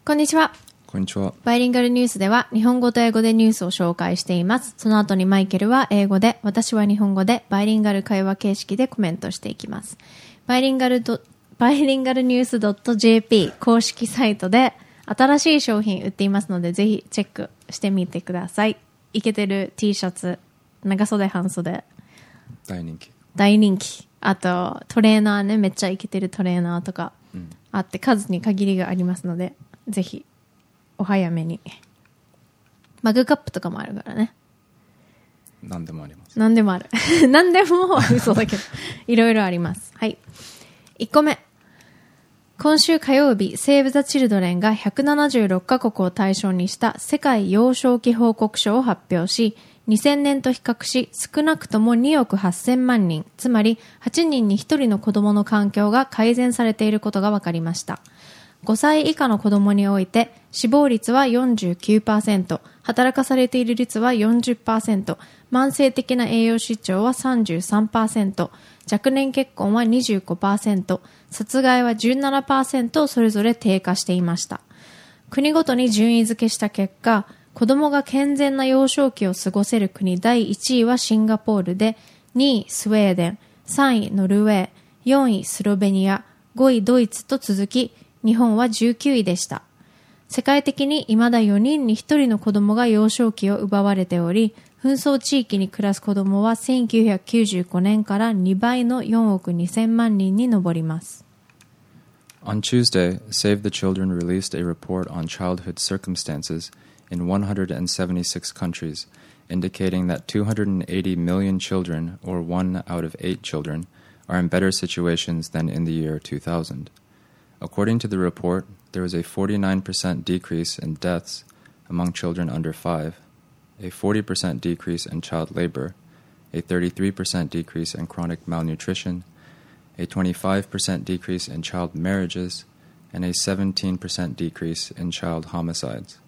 こんにちは。 こんにちは。 バイリンガルニュースでは日本語と英語でニュースを紹介しています。その後にマイケルは英語で、私は日本語でバイリンガル会話形式でコメントしていきます。バイリンガルニュース .jp 公式サイトで新しい商品売っていますので、ぜひチェックしてみてください。イケてる T シャツ、長袖半袖、 大人気。 大人気。あとトレーナーね、めっちゃイケてるトレーナーとかあって、数に限りがありますので、ぜひお早めに。マグカップとかもあるからね。 何でもあります。 何でもある。何でもは嘘だけどいろいろあります。はい。1個目。今週火曜日、セーブ・ザ・チルドレンが176カ国を対象にした世界幼少期報告書を発表し、2000年と比較し少なくとも2億8000万人、つまり8人に1人の子供の環境が改善されていることが分かりました。5歳以下の子供において死亡率は 49%、働かされている率は 40%、慢性的な栄養失調は 33%、若年結婚は 25%、殺害は 17% それぞれ低下していました。国ごとに順位付けした結果、子供が健全な幼少期を過ごせる国第1位はシンガポールで、2位スウェーデン、3位ノルウェー、4位スロベニア、5位ドイツと続き、日本は19位でした。世界的に未だ4人に1人の子供が幼少期を奪われており、紛争地域に暮らす子供は1995年から2倍の4億2000万人に上ります。 On Tuesday, Save the Children released a report on childhood circumstances in 176 countries, indicating that 280 million children, or 1 out of 8 children, are in better situations than in the year 2000. According to the report, there was a 49% decrease in deaths among children under 5, a 40% decrease in child labor, a 33% decrease in chronic malnutrition, a 25% decrease in child marriages, and a 17% decrease in child homicides.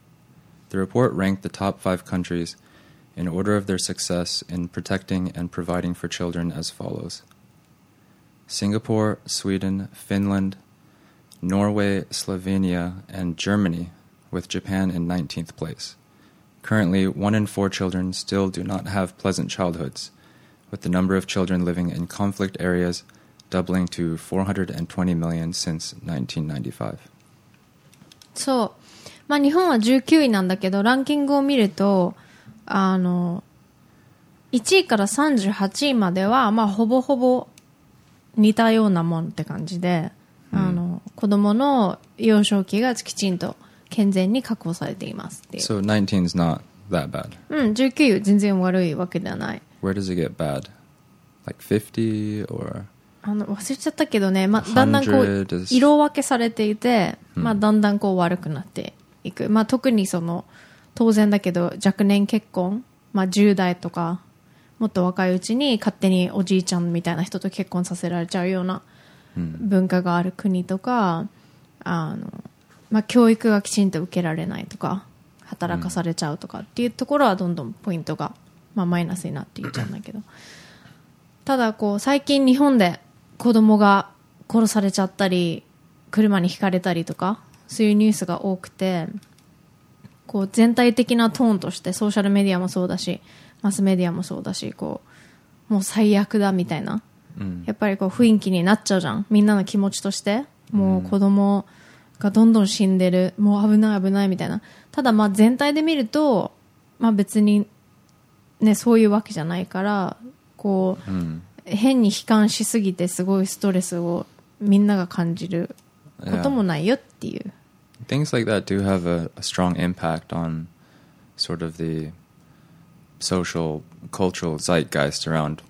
The report ranked the top 5 countries in order of their success in protecting and providing for children as follows: Singapore, Sweden, Finland, Norway, Slovenia, and Germany, with Japan in 19th place. Currently, 1 in 4 children still do not have pleasant childhoods, with the number of children living in conflict areas doubling to 420 million since 1995. そう。まあ日本は19位なんだけど、ランキングを見ると、1位から38位までは、まあほぼほぼ似たようなもんって感じで、子供の幼少期がきちんと健全に確保されていますっていう。 So 19's not that bad. 19位全然悪いわけではない。 Where does it get bad? Like 50 or? 忘れちゃったけどね、まあ、だんだんこう色分けされていて、まあ、だんだんこう悪くなっていく。まあ、特にその当然だけど若年結婚、まあ、10代とかもっと若いうちに勝手におじいちゃんみたいな人と結婚させられちゃうような文化がある国とか、まあ、教育がきちんと受けられないとか働かされちゃうとかっていうところはどんどんポイントが、まあ、マイナスになっていっちゃうんだけど、ただこう最近日本で子供が殺されちゃったり車にひかれたりとかそういうニュースが多くて、こう全体的なトーンとしてソーシャルメディアもそうだしマスメディアもそうだし、こうもう最悪だみたいな、やっぱりこう雰囲気になっちゃうじゃん、みんなの気持ちとして。もう子供がどんどん死んでる、もう危ない危ないみたいな。ただまあ全体で見ると、まあ、別に、ね、そういうわけじゃないからこう、変に悲観しすぎてすごいストレスをみんなが感じることもないよっていう。 Things like that do have a strong impact on sort of the social, cultural zeitgeist around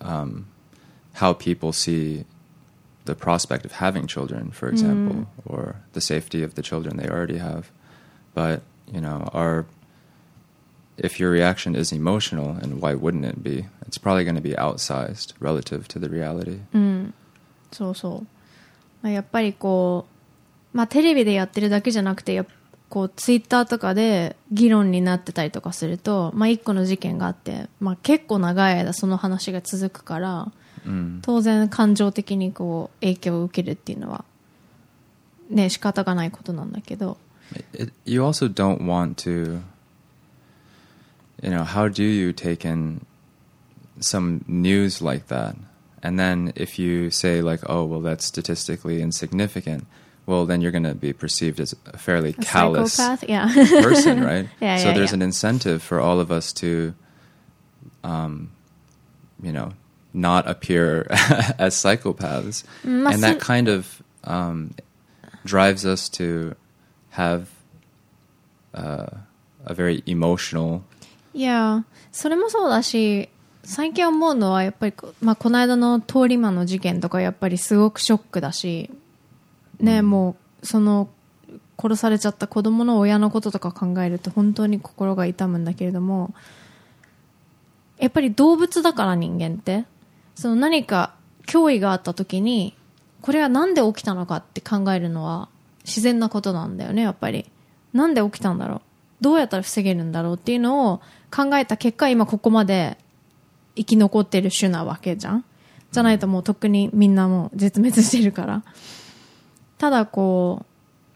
how people see the prospect of having children, for example, or the safety of the children they already have. But, you know, if your reaction is emotional, and why wouldn't it be? It's probably going to be outsized relative to the reality. そうそう。まあ、やっぱりこう、まあテレビでやってるだけじゃなくて、こうツイッターとかで議論になってたりとかすると、まあ一個の事件があって、まあ結構長い間その話が続くから、当然感情的にこう影響を受けるっていうのはね仕方がないことなんだけど。 You also don't want to, how do you take in some news like that? And then if you say like, oh, well, that's statistically insignificant, well, then you're going to be perceived as a fairly callous person, right? So there's an incentive for all of us to, not appear as psychopaths. And that kind of drives us to have a very emotional... Yeah, それもそうだし、最近思うのはやっぱり、この間の通り魔の事件とかやっぱりすごくショックだし、ね、もうその殺されちゃった子供の親のこととか考えると本当に心が痛むんだけれども、やっぱり動物だから人間ってその何か脅威があった時にこれはなんで起きたのかって考えるのは自然なことなんだよね。やっぱりなんで起きたんだろう、どうやったら防げるんだろうっていうのを考えた結果、今ここまで生き残ってる種なわけじゃん。じゃないともうとっくにみんなもう絶滅してるから。ただこ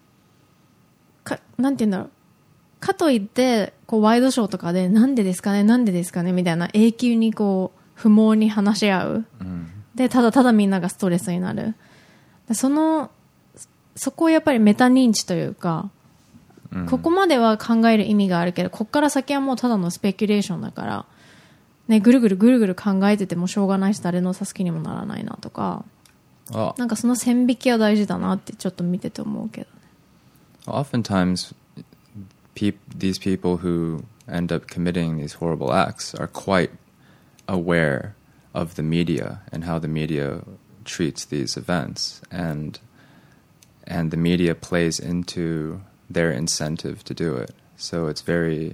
うなんて言うんだろう、かといってこうワイドショーとかでなんでですかねなんでですかねみたいな永久にこう不毛に話し合う、でただただみんながストレスになる。そこをやっぱりメタ認知というか、ここまでは考える意味があるけど、ここから先はもうただのスペキュレーションだから、ね、ぐるぐる考えててもしょうがないし誰の助けにもならないなとか、なんかその線引きは大事だなってちょっと見てて思うけどね。 Oftentimes, these people who end up committing these horrible acts are quite aware of the media and how the media treats these events, and the media plays into their incentive to do it. So it's very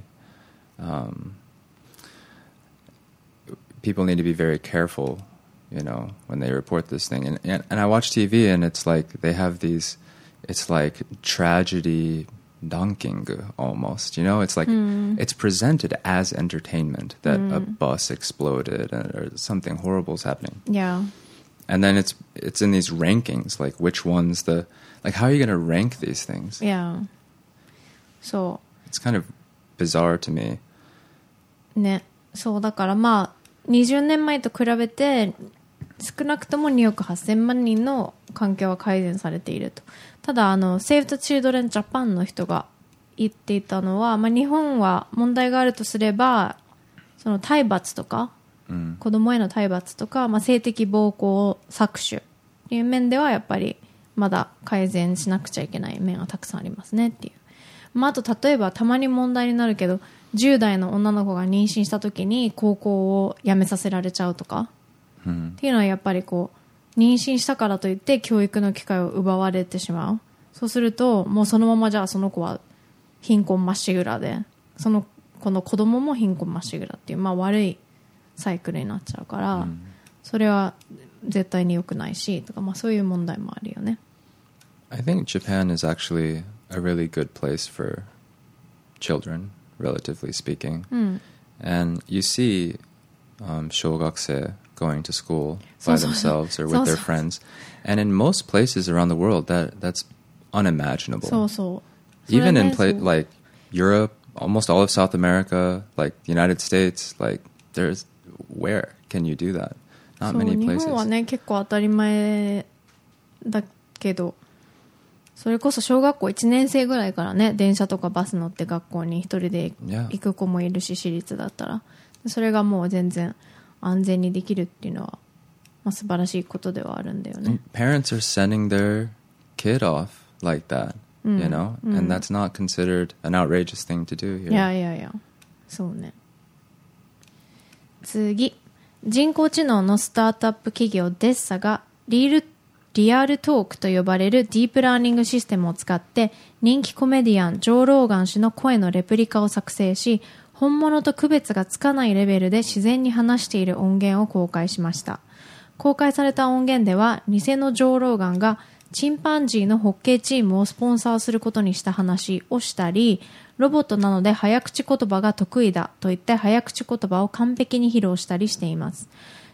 people need to be very careful, when they report this thing. And I watch TV and it's like they have these, it's like tragedy dunking almost, it's like it's presented as entertainment that a bus exploded or something horrible is happening. Yeah. And then it's in these rankings, like which one's how are you going to rank these things? Yeah. So it's kind of bizarre to me. ね、そうだから20年前と比べて少なくとも2億8000万人の環境は改善されていると。ただSave the Children Japan の人が言っていたのは、日本は問題があるとすればその体罰とか、子供への体罰とか、性的暴行搾取っていう面ではやっぱりまだ改善しなくちゃいけない面がたくさんありますねっていう。あと例えばたまに問題になるけど10代の女の子が妊娠した時に高校を辞めさせられちゃうとか、っていうのはやっぱりこう妊娠したからといって教育の機会を奪われてしまう。そうするともうそのままじゃあその子は貧困まっしぐらで、この子供も貧困まっしぐらっていう、悪いサイクルになっちゃうから、それは絶対に良くないしとか、そういう問題もあるよね。 I think Japan is actually a really good place for children, relatively speaking. And you see 小学生 going to school by themselves or with their friends. And in most places around the world, that's unimaginable. Even in like Europe, almost all of South America, like the United States, like where can you do that? Not many places. 日本はね結構当たり前だけど、それこそ小学校1年生ぐらいからね電車とかバス乗って学校に一人で行く子もいるし、私立だったらそれがもう全然安全にできるっていうのは、素晴らしいことではあるんだよね。 Parents are sending their kid off like that, and that's not considered an outrageous thing to do here. いやそうね。次、人工知能のスタートアップ企業デッサがリアルトークと呼ばれるディープラーニングシステムを使って人気コメディアンジョー・ローガン氏の声のレプリカを作成し、本物と区別がつかないレベルで自然に話している音源を公開しました。公開された音源では偽のジョー・ローガンがチンパンジーのホッケーチームをスポンサーすることにした話をしたり、ロボットなので早口言葉が得意だと言って早口言葉を完璧に披露したりしています。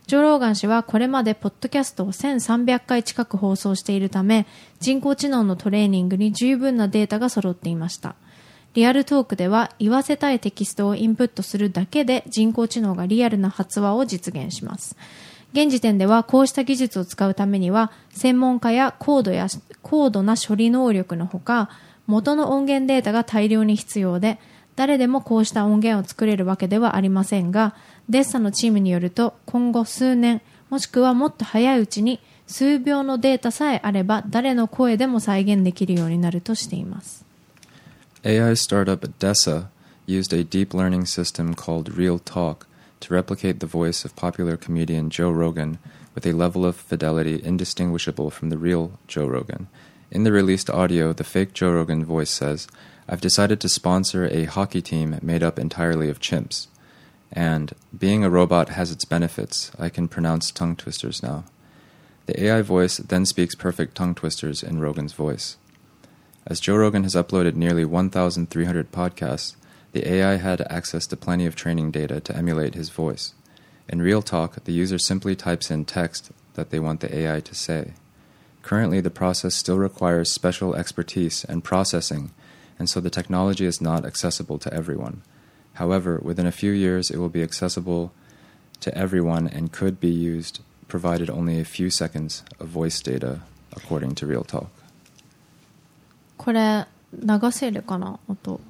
ジョー・ローガン氏はこれまでポッドキャストを1300回近く放送しているため、人工知能のトレーニングに十分なデータが揃っていました。リアルトークでは言わせたいテキストをインプットするだけで人工知能がリアルな発話を実現します。現時点ではこうした技術を使うためには専門家や高度な処理能力のほか、元の音源データが大量に必要で、誰でもこうした音源を作れるわけではありませんが、デッサのチームによると今後数年もしくはもっと早いうちに数秒のデータさえあれば誰の声でも再現できるようになるとしています。 AI startup DESA used a deep learning system called Real Talk to replicate the voice of popular comedian Joe Rogan with a level of fidelity indistinguishable from the real Joe Rogan. In the released audio, the fake Joe Rogan voice says, "I've decided to sponsor a hockey team made up entirely of chimps. And being a robot has its benefits. I can pronounce tongue twisters now." The AI voice then speaks perfect tongue twisters in Rogan's voice. As Joe Rogan has uploaded nearly 1,300 podcasts, the AI had access to plenty of training data to emulate his voice. In Real Talk, the user simply types in text that they want the AI to say. Currently, the process still requires special expertise and processing, and so the technology is not accessible to everyone. However, within a few years, it will be accessible to everyone and could be used, provided only a few seconds of voice data, according to Real Talk. これ流せるかな、音。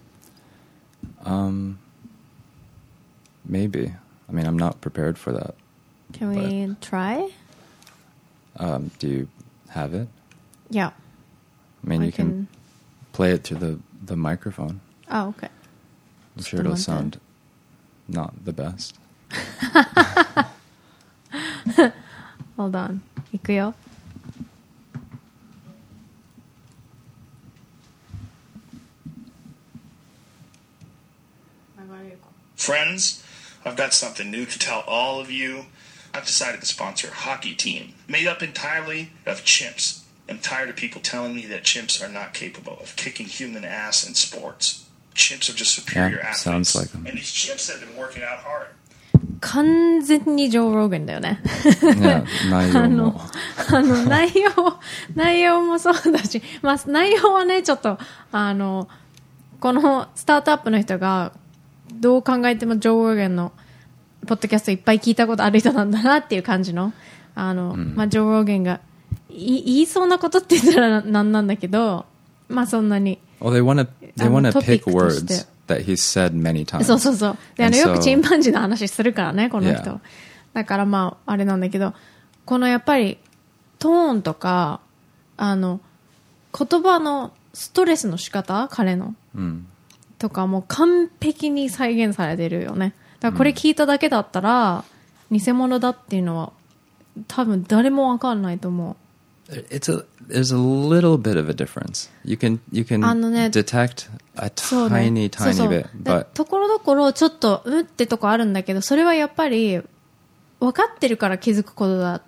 Maybe. I mean, I'm not prepared for that. Can we try? Do you have it? Yeah. I mean, you can play it through the microphone. Oh, okay. I'm sure it'll sound not the best. Hold on. いくよ。 Friends, I've got something new to tell all of you. I've decided to sponsor a hockey team made up entirely of chimps. I'm tired of people telling me that chimps are not capable of kicking human ass in sports. Chimps are just superior Yeah, athletes. sounds like them. And these chimps have been working out hard. 完全にジョー・ローガンだよね。 Yeah, 内容もそうだし、まあ内容はね、ちょっと、このスタートアップの人が、どう考えてもジョー・ローガンのポッドキャストいっぱい聞いたことある人なんだなっていう感じの、まあジョー・ローガンが言いそうなことって言ったらなんなんだけど、まあそんなに。 Well, they want to pick words that he's said many times. そうそうそう。で、よくチンパンジーの話するからね、この人。 Yeah. だからまあ、あれなんだけど、このやっぱり、トーンとか、言葉のストレスの仕方彼の。とかもう完璧に再現されてるよね。だからこれ聞いただけだったら、偽物だっていうのは、多分誰もわかんないと思う。 There's a little bit of a difference. You can detect a tiny bit, but ところどころちょっとってとこあるんだけど、それはやっぱり分かってるから気づくことだって。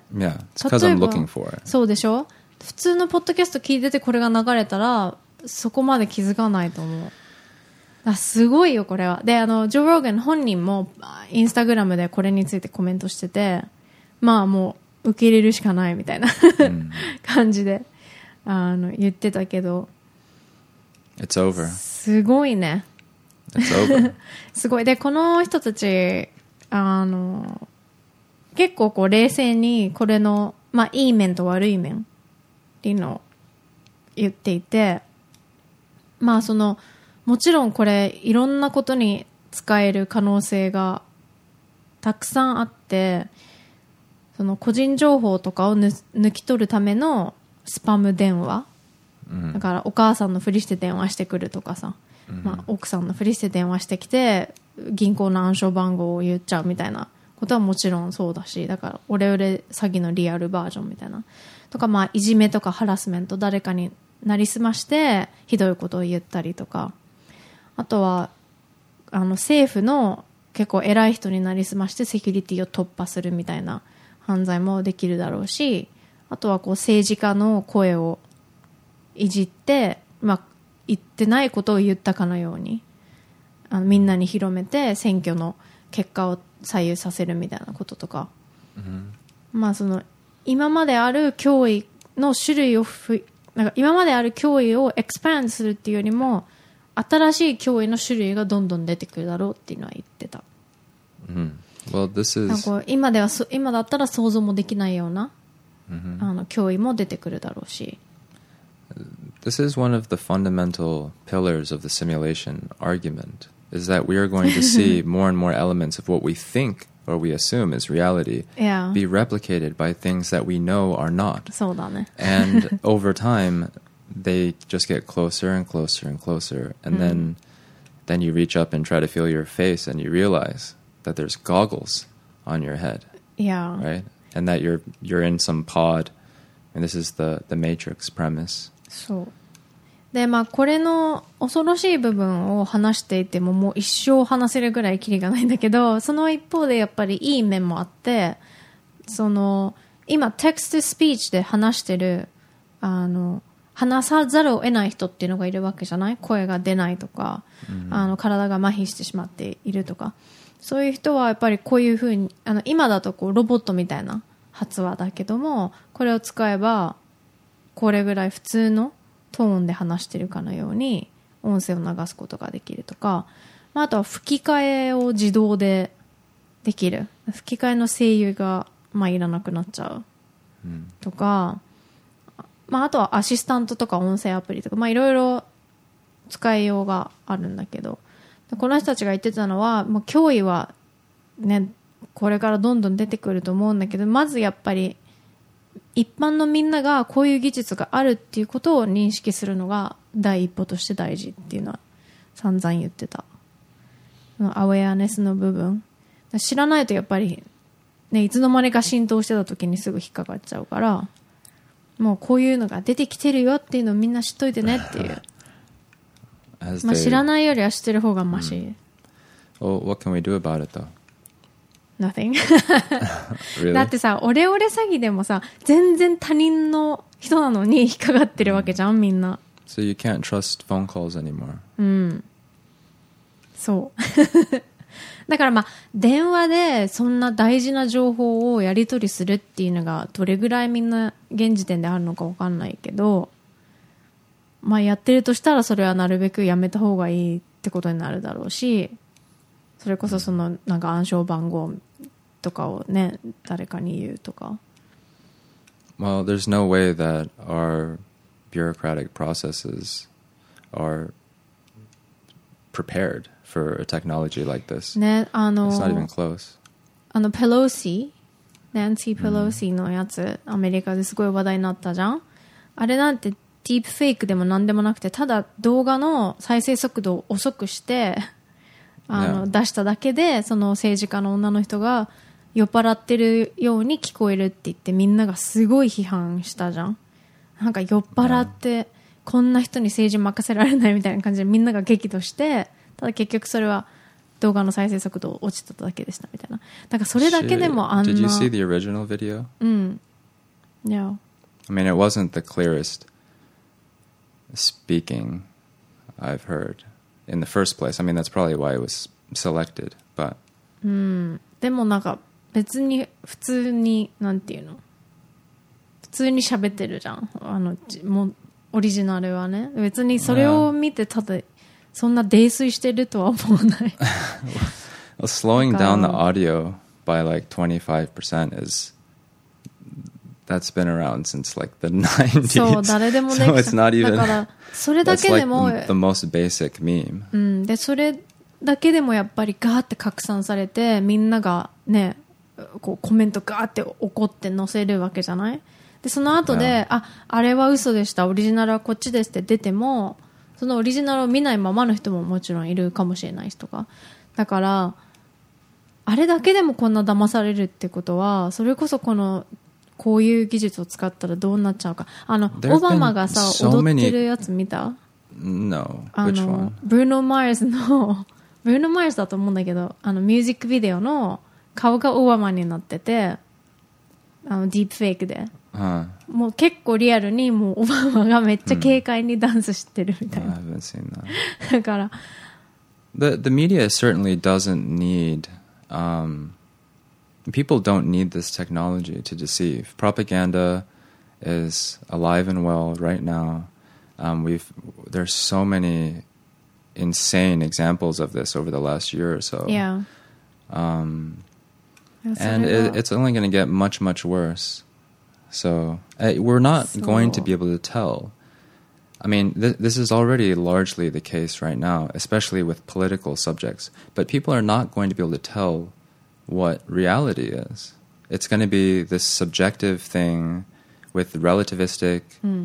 Yeah, it's because I'm looking for it. そうでしょ。普通のポッドキャスト聞いててこれが流れたらそこまで気づかないと思う。すごいよこれは。で、ジョー・ローガン本人もインスタグラムでこれについてコメントしてて、まあもう受け入れるしかないみたいな感じで言ってたけど It's over. すごいね It's over. すごい。で、この人たち結構こう冷静にこれの、まあ、いい面と悪い面っていうのを言っていて、まあもちろんこれいろんなことに使える可能性がたくさんあって、その個人情報とかを抜き取るためのスパム電話、だからお母さんのふりして電話してくるとかさ、まあ、奥さんのふりして電話してきて銀行の暗証番号を言っちゃうみたいなことはもちろんそうだし、だからオレオレ詐欺のリアルバージョンみたいなとか、まあ、いじめとかハラスメント、誰かになりすましてひどいことを言ったりとか、あとは政府の結構偉い人になりすましてセキュリティを突破するみたいな犯罪もできるだろうし、あとはこう政治家の声をいじって、まあ、言ってないことを言ったかのようにみんなに広めて選挙の結果を左右させるみたいなこととか、まあその今まである脅威の種類をなんか今まである脅威をエクスパンドするっていうよりも新しい脅威の種類がどんどん出てくるだろうっていうのは言ってた。 Well, this is なんか今だったら想像もできないような、脅威も出てくるだろうし。 This is one of the fundamental pillars of the simulation argument, is that we are going to see more and more elements of what we think or we assume is reality Yeah. be replicated by things that we know are not. そうだね。 And over time, they just get closer and closer and closer. And then you reach up and try to feel your face and you realize that there's goggles on your head, Yeah. right? And that you're in some pod. And this is the Matrix premise. そうで、まあこれの恐ろしい部分を話していてももう一生話せるぐらいキリがないんだけど、その一方でやっぱりいい面もあって、その今テクストスピーチで話してる話さざるを得ない人っていうのがいるわけじゃない？声が出ないとか、体が麻痺してしまっているとか、そういう人はやっぱりこういうふうに今だとこうロボットみたいな発話だけども、これを使えばこれぐらい普通のトーンで話してるかのように音声を流すことができるとか、まあ、あとは吹き替えを自動でできる、吹き替えの声優が、まあ、いらなくなっちゃうとか、まあ、あとはアシスタントとか音声アプリとか、まあ、いろいろ使いようがあるんだけど、この人たちが言ってたのはもう脅威はねこれからどんどん出てくると思うんだけど、まずやっぱり一般のみんながこういう技術があるっていうことを認識するのが第一歩として大事っていうのは散々言ってた。アウェアネスの部分知らないとやっぱり、ね、いつの間にか浸透してた時にすぐ引っかかっちゃうから、もうこういうのが出てきてるよっていうのをみんな知っといてねっていう、まあ、知らないよりは知ってる方がマシ。 Well, what can we do about it though? Nothing. Really? だってさ、オレオレ詐欺でもさ、全然他人の人なのに引っかかってるわけじゃん、みんな。 So you can't trust phone calls anymore. そう。だからまあ、電話でそんな大事な情報をやり取りするっていうのがどれぐらいみんな現時点であるのかわかんないけど、まあやってるとしたらそれはなるべくやめた方がいいってことになるだろうし、それこそそのなんか暗証番号とかをね誰かに言うとか。 Well, there's no way that our bureaucratic processes are prepared for a technology like this. ね、 It's not even close. ペロシ、ナンシー・ペロシのやつ、アメリカですごい話題になったじゃん。あれなんてディープフェイクでもなんでもなくて、ただ動画の再生速度を遅くして出しただけで、その政治家の女の人が酔っ払ってるように聞こえるって言ってみんながすごい批判したじゃん。なんか酔っ払ってこんな人に政治任せられないみたいな感じでみんなが激怒して、ただ結局それは動画の再生速度落ちただけでしたみたいな。だからそれだけでもあんな。 Did you see the original video? Yeah. I mean, it wasn't the clearest speaking I've heard in the first place. I mean, that's probably why it was selected, but でもなんか別に普通になんていうの、普通に喋ってるじゃん、もうオリジナルはね。別にそれを見てただそんな泥酔してるとは思わない。 Well, slowing down the audio by like 25% is that's been around since like the 90s. そう誰でもできた。 So it's not even. だからそれだけでも That's like the most basic meme. でそれだけでもやっぱりガーって拡散されて、みんながねこうコメントガーって怒って載せるわけじゃない。でその後で、あれは嘘でした、オリジナルはこっちですって出ても、そのオリジナルを見ないままの人ももちろんいるかもしれない人が。だからあれだけでもこんな騙されるってことは、それこそこういう技術を使ったらどうなっちゃうか。オバマがさ、踊ってるやつ見た？ No. Which one? ブルーノ・マーズのブルーノ・マーズだと思うんだけど、ミュージックビデオの顔がオバマになってて、ディープフェイクで、もう結構リアルにもうオバマがめっちゃ軽快にダンスしてるみたいな。 I haven't seen that. だから the media certainly doesn't need people don't need this technology to deceive. Propaganda is alive and well right now. There's so many insane examples of this over the last year or so. Yeah. And it's only going to get much, much worse. So we're not going to be able to tell. I mean, this is already largely the case right now, especially with political subjects. But people are not going to be able to tell what reality is. It's going to be this subjective thing with relativistic,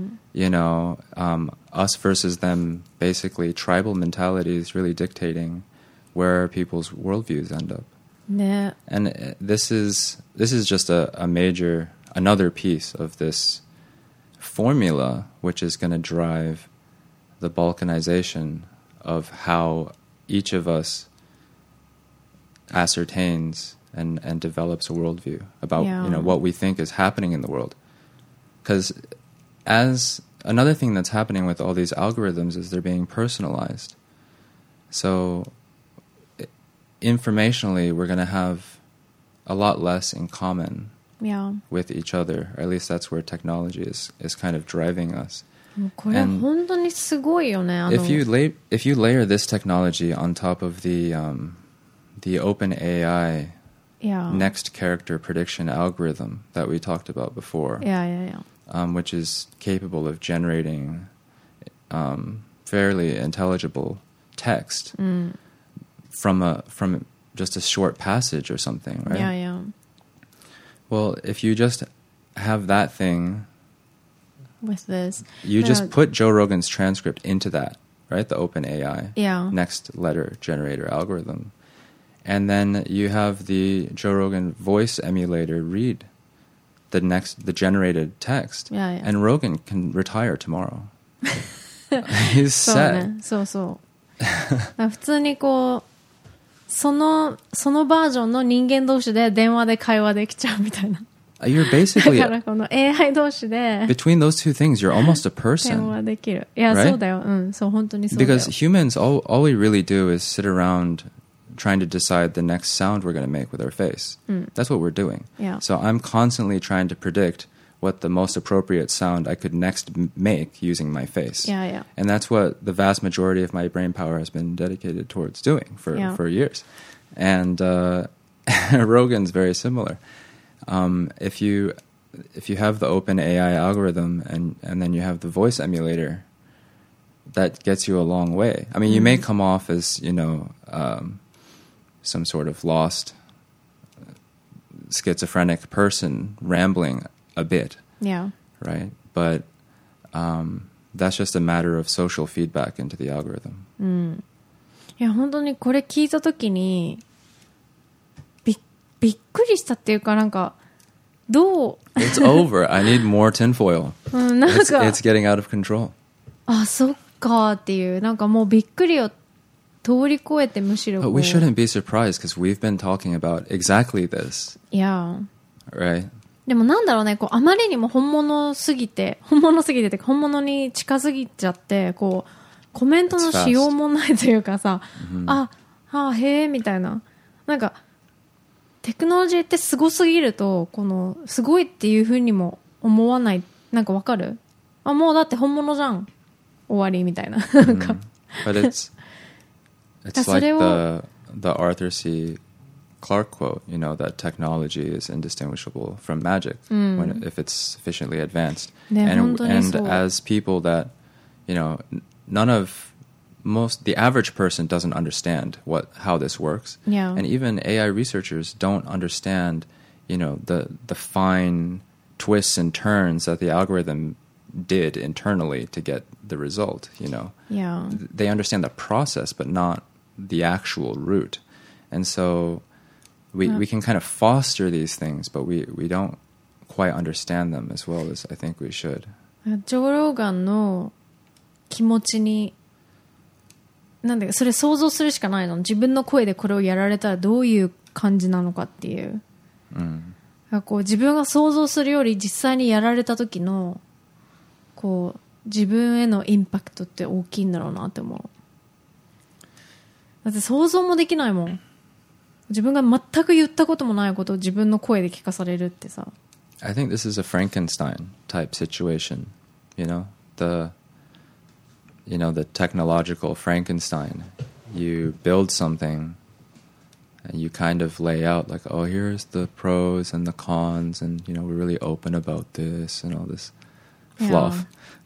us versus them, basically tribal mentalities really dictating where people's worldviews end up. Yeah. And this is just another piece of this formula, which is going to drive the balkanization of how each of us ascertains and develops a worldview about what we think is happening in the world. Because as another thing that's happening with all these algorithms is they're being personalized. So informationally, we're going to have a lot less in common with each other. Or at least that's where technology is kind of driving us. これ本当にすごいよね。 If you layer this technology on top of the OpenAI next character prediction algorithm that we talked about before, which is capable of generating fairly intelligible text from just a short passage or something, right? Yeah. Well, if you just have that thing with this, you just put Joe Rogan's transcript into that, right? The OpenAI next letter generator algorithm. And then you have the Joe Rogan voice emulator read the generated text. And Rogan can retire tomorrow. He's set. そう普通にこうそのバージョンの人間同士で電話で会話できちゃうみたいな。 You're basically だからこの AI 同士で between those two things, you're almost a 電 person. 話できる。いや、 Right? そうだよ。そう本当にそうだよ。 Because humans, all we really do is sit around trying to decide the next sound we're going to make with our face. That's what we're doing. Yeah. So I'm constantly trying to predict what the most appropriate sound I could next make using my face. Yeah. And that's what the vast majority of my brain power has been dedicated towards doing for years. And Rogan's very similar. If you have the OpenAI algorithm and then you have the voice emulator, that gets you a long way. I mean, you may come off as, some sort of lost schizophrenic person rambling a bit. Yeah. Right? But that's just a matter of social feedback into the algorithm. いや本当にこれ聞いたときにびっくりしたっていうかなんかどう It's over. I need more tinfoil. なんか It's getting out of control. あ、そっかっていうなんかもうびっくりを通り越えてむしろ But we shouldn't be surprised because we've been talking about exactly this. いや Right? でもなんだろうねこうあまりにも本物すぎてってか本物に近すぎちゃってこうコメントのしようもないというかさ、へえみたいななんかテクノロジーってすごすぎるとこのすごいっていう風にも思わないなんかわかる？あもうだって本物じゃん終わりみたいななんか But it's like the Arthur C. Clarke quote, that technology is indistinguishable from magic if it's sufficiently advanced. And as people that, the average person doesn't understand how this works. Yeah. And even AI researchers don't understand, the fine twists and turns that the algorithm did internally to get the result, Yeah. They understand the process, but not the actual root. And so we can kind of foster these things, but we don't quite understand them as well as I think we should. ジョー・ローガンの気持ちになんだかそれ想像するしかないの自分の声でこれをやられたらどういう感じなのかっていう、こう自分が想像するより実際にやられた時のこう自分へのインパクトって大きいんだろうなって思うだって想像もできないもん自分が全く言ったこともないことを自分の声で聞かされるってさ。 I think this is a Frankenstein type situation, you know, the technological Frankenstein. You build something and you kind of lay out like, oh, here's the pros and the cons, and we're really open about this and all this fluff.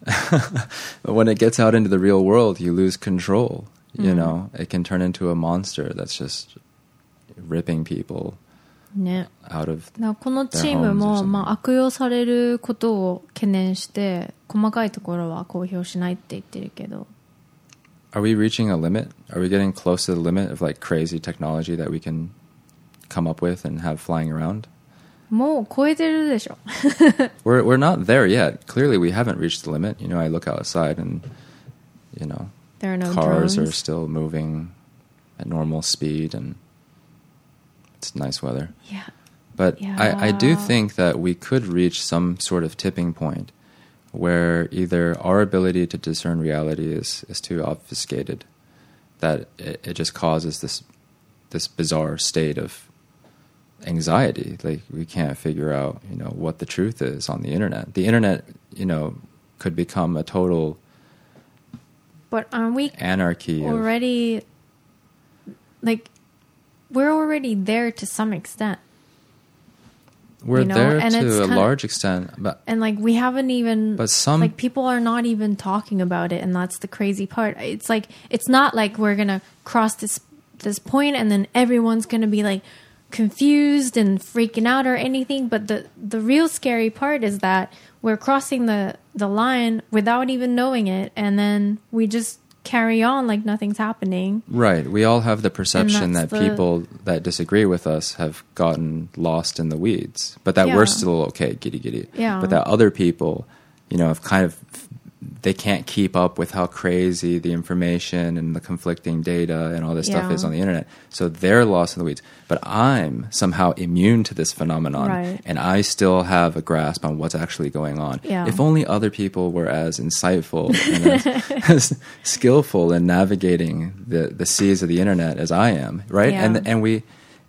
But when it gets out into the real world, you lose control. It can turn into a monster that's just ripping people out of このチームも、悪用されることを懸念して細かいところは公表しないって言ってるけど。 Are we reaching a limit? Are we getting close to the limit of like crazy technology that we can come up with and have flying around? もう超えてるでしょ。 We're not there yet. Clearly, we haven't reached the limit. I look outside and there are no cars drones. are still moving at normal speed and it's nice weather. Yeah. But I do think that we could reach some sort of tipping point where either our ability to discern reality is too obfuscated, that it just causes this bizarre state of anxiety. Like we can't figure out, what the truth is on the internet. The internet, could become a total But aren't we anarchy already like we're already there to some extent. We're there to a large extent, and like we haven't even. But some like people are not even talking about it, and that's the crazy part. It's like it's not like we're gonna cross this point, and then everyone's gonna be like confused and freaking out or anything. But the real scary part is that we're crossing the line without even knowing it, and then we just carry on like nothing's happening. Right. We all have the perception that people that disagree with us have gotten lost in the weeds, but that we're still okay, giddy giddy. Yeah. But that other people, have kind of, they can't keep up with how crazy the information and the conflicting data and all this stuff is on the internet. So they're lost in the weeds. But I'm somehow immune to this phenomenon, right. And I still have a grasp on what's actually going on. Yeah. If only other people were as insightful and as skillful in navigating the seas of the internet as I am, right? Yeah.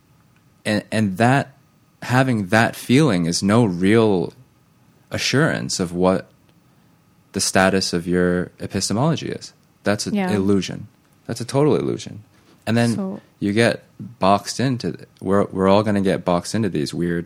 And that having that feeling is no real assurance of what the status of your epistemology is. That's an illusion. That's a total illusion. And then you get boxed into we're all going to get boxed into these weird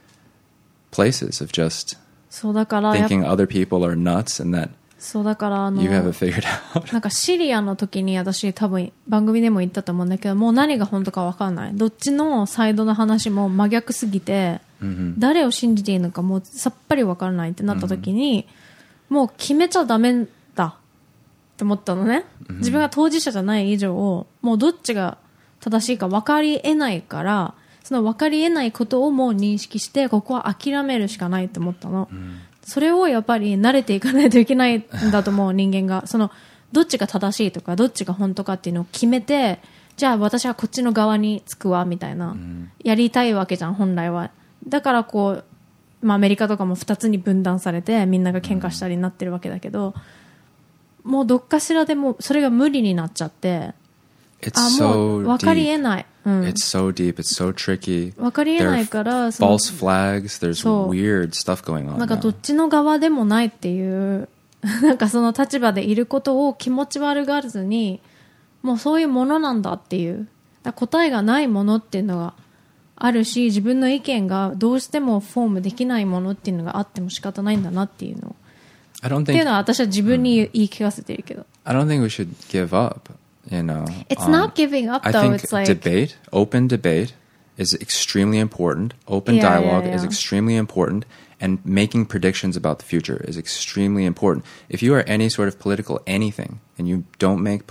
places of just thinking other people are nuts and that you have it figured out. なんかシリアの時に私多分番組でも言ったと思うんだけど、もう何が本当か分かんない。どっちのサイドの話も真逆すぎて、誰を信じていいのかもうさっぱり分からないってなった時に、もう決めちゃダメだって思ったのね。自分が当事者じゃない以上、もうどっちが正しいか分かり得ないから、その分かり得ないことをもう認識して、ここは諦めるしかないって思ったの。それをやっぱり慣れていかないといけないんだと思う、人間が。どっちが正しいとか、どっちが本当かっていうのを決めて、じゃあ私はこっちの側につくわ、みたいな。やりたいわけじゃん、本来は。だからアメリカとかも2つに分断されてみんなが喧嘩したりになってるわけだけど、もうどっかしらでもそれが無理になっちゃって、もう分かり得ない。 It's so deep, it's so tricky. 分かり得ないから、 false flags, there's weird stuff going on. なんかどっちの側でもないっていう、なんかその立場でいることを気持ち悪がらずに、もうそういうものなんだっていう、答えがないものっていうのがあるし、自分の意見がどうしてもフォームできないものっていうのがあっても仕方ないんだなっていうのっていうのは私は自分に言い聞かせてるけど。 I don't think we should give up, It's not giving up though. I think it's like open debate is extremely important. Open dialogue is extremely important. And making predictions about the future is extremely important. If you are any sort of political anything and you don't make,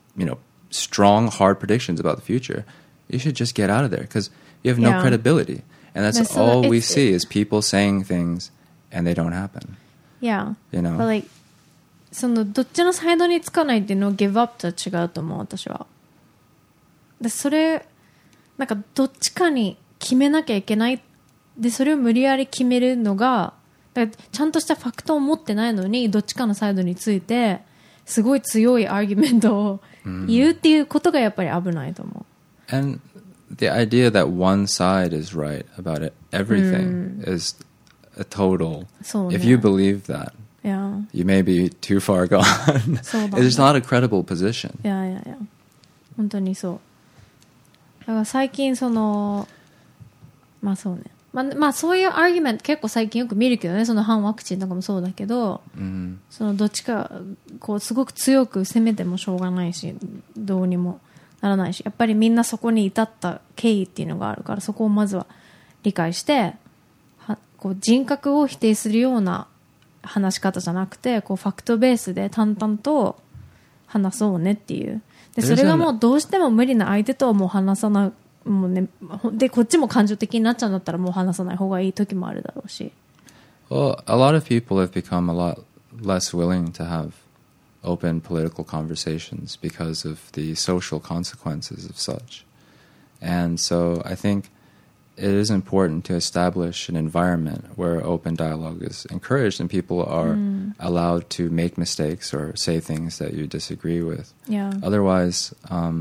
strong, hard predictions about the future, you should just get out of there because you have no credibility. And that's all we see is people saying things and they don't happen. Yeah. But like, どっちのサイドにつかないっていうのを give up とは違うと思う、私は。で、なんかどっちかに決めなきゃいけない。で、それを無理やり決めるのが、だからちゃんとしたファクトを持ってないのに、どっちかのサイドについて、すごい強いアーギュメントを言うっていうことがやっぱり危ないと思う。 And the idea that one side is right about it, everything is a total. そうね。 If you believe that, Yeah. you may be too far gone. そうだね。 It's not a credible position. いやいやいや。本当にそう。だから最近まあそうね。まあそういうアーギュメント結構最近よく見るけどね、その反ワクチンとかもそうだけど、そのどっちかこうすごく強く攻めてもしょうがないし、どうにもならないし、やっぱりみんなそこに至った経緯っていうのがあるから、そこをまずは理解して、こう人格を否定するような話し方じゃなくて、こうファクトベースで淡々と話そうねっていう。でそれがもうどうしても無理な相手とはもう話さない。もうね、でこっちも感情的になっちゃうんだったらもう話さない方がいい時もあるだろうし。 Well, a lot of people have become a lot less willing to have open political conversations because of the social consequences of such. And so I think it is important to establish an environment where open dialogue is encouraged and people are allowed to make mistakes or say things that you disagree with. Yeah. Otherwise,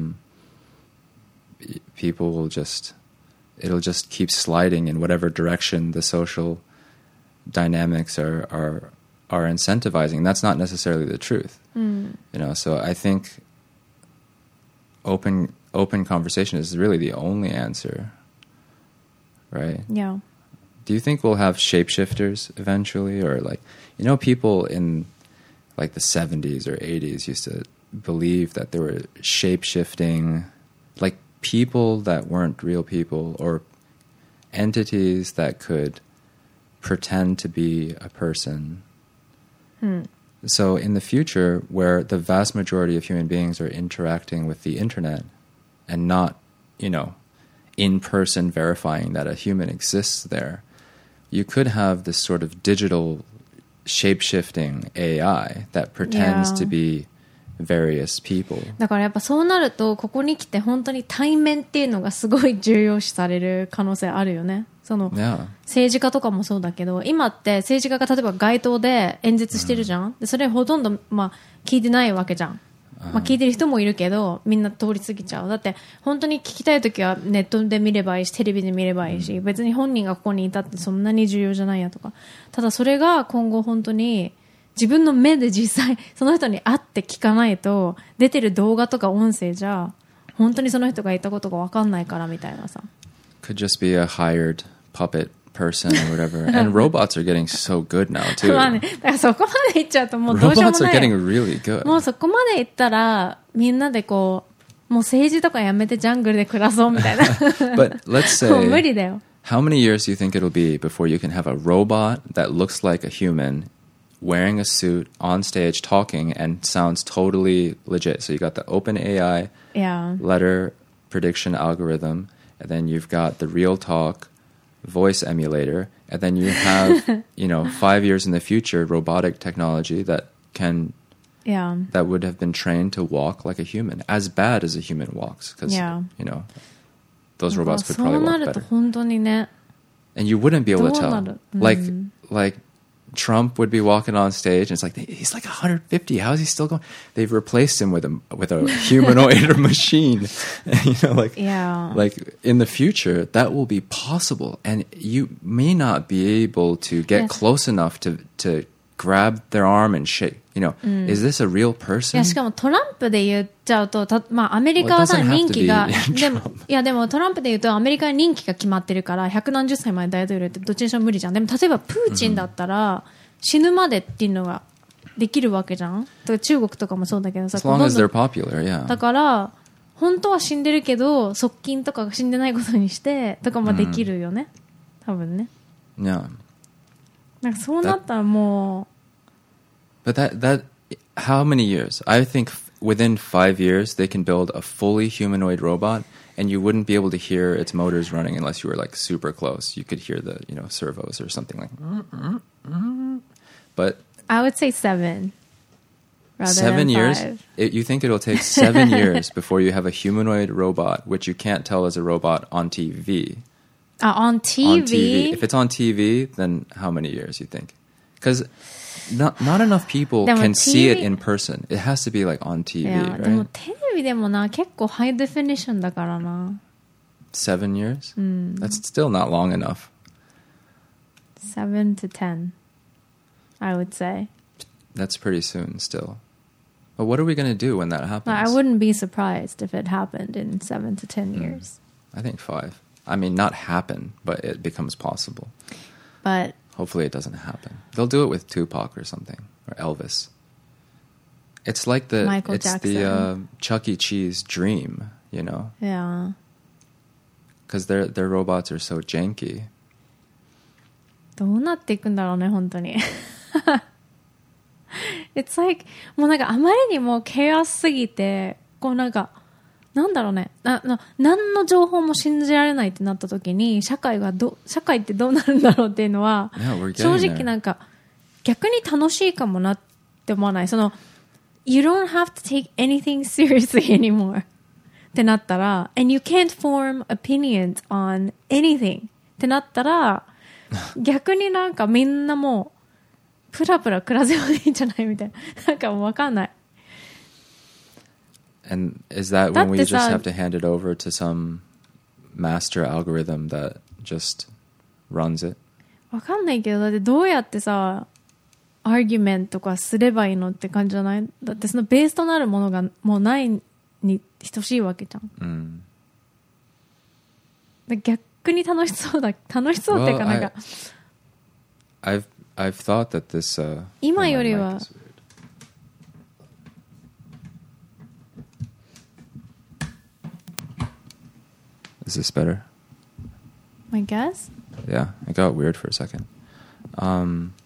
people will it'll just keep sliding in whatever direction the social dynamics are incentivizing. That's not necessarily the truth. You know, so I think open conversation is really the only answer, right? Yeah. Do you think we'll have shapeshifters eventually, or like, you know, people in like the 70s or 80s used to believe that there were shape-shifting, like people that weren't real people or entities that could pretend to be a person. So in the future, where the vast majority of human beings are interacting with the internet and not, you know, in person verifying that a human exists there, you could have this sort of digital shape-shifting AI that pretends to be various people. だからやっぱそうなるとここに来て本当に対面っていうのがすごい重要視される可能性あるよね。その政治家とかもそうだけど、今って政治家が例えば街頭で演説してるじゃん。でそれほとんどまあ聞いてないわけじゃん。まあ聞いてる人もいるけどみんな通り過ぎちゃう。だって本当に聞きたいときはネットで見ればいいしテレビで見ればいいし、別に本人がここにいたってそんなに重要じゃないやとか。ただそれが今後本当に自分の目で実際その人に会って聞かないと出てる動画とか音声じゃ本当にその人が言ったことが分かんないからみたいなさ。 Could just be a hired puppet person or whatever. And robots are getting so good now too. まあね、だからそこまでいっちゃうともうどうしようも Robots な are い。 getting really good. もうそこまでいったらみんなでこうもう政治とかやめてジャングルで暮らそうみたいな。 But let's もう無 say, 理だよ。 how many years do you think it'll be before you can have a robot that looks like a human wearing a suit on stage talking and sounds totally legit? So you got the OpenAI Yeah. letter prediction algorithm, and then you've got the real talk voice emulator, and then you have, you know, 5 years in the future, robotic technology that would have been trained to walk like a human, as bad as a human walks, because, you know, those robots could probably そうな walk ると better. 本当にね。 And you wouldn't be able to どうな tell. る？ Like Trump would be walking on stage, and it's like, he's like 150. How is he still going? They've replaced him with a humanoid or machine. You know, like in the future, that will be possible, and you may not be able to get close enough to grab their arm and shake. You know, is this a real い person? やしかもトランプで言っちゃうとまあアメリカはさ Well, it doesn't have to 任期が be でもトランプで言うとアメリカは任期が決まってるから百何十歳まで大統領ってどっちにしても無理じゃん。でも例えばプーチンだったら死ぬまでっていうのができるわけじゃん。だから中国とかもそうだけどさ、 As long as they're popular, yeah. だから本当は死んでるけど側近とかが死んでないことにしてとかもできるよね、多分ね。 Yeah. なんかそうなったらもう But that how many years? I think within 5 years they can build a fully humanoid robot, and you wouldn't be able to hear its motors running unless you were like super close. You could hear the, you know, servos or something like. But I would say 7 rather 7 than years? 5. You think it'll take 7 years before you have a humanoid robot, which you can't tell is a robot on TV? On TV? On TV. If it's on TV, then how many years you think? Because not enough people can see it in person. It has to be like on TV, いや、でも right? テレビでもな結構ハイデフィニッションだからな。 7 years? That's still not long enough. 7 to 10, I would say. That's pretty soon still. But what are we going to do when that happens? I wouldn't be surprised if it happened in 7 to 10 years. I think 5. I mean, not happen, but it becomes possible. But hopefully it doesn't happen. They'll do it with Tupac or something, or Elvis. It's like the Michael it's Jackson. the Chuck E. Cheese dream, you know, yeah. because their robots are so janky. どうなっていくんだろうね、本当に。It's like もうなんかあまりにもケアすぎて、こうなんかなんだろうね、何の情報も信じられないってなった時に社会ってどうなるんだろうっていうのは、正直なんか逆に楽しいかもなって思わない。その You don't have to take anything seriously anymore ってなったら and you can't form opinions on anything ってなったら逆になんかみんなもうプラプラ暮らせばいいんじゃないみたいな。なんかもうわかんない。 And is that when we just have to hand it over to some master algorithm that just runs it? わかんないけど、だってどうやってさ、アーギュメントとかすればいいのって感じじゃない？だってそのベースとなるものがもうないに等しいわけじゃん。で逆に楽しそうっていうかなんか。 I've thought that this 今よりは。 Is this better? I guess. Yeah, it got weird for a second. I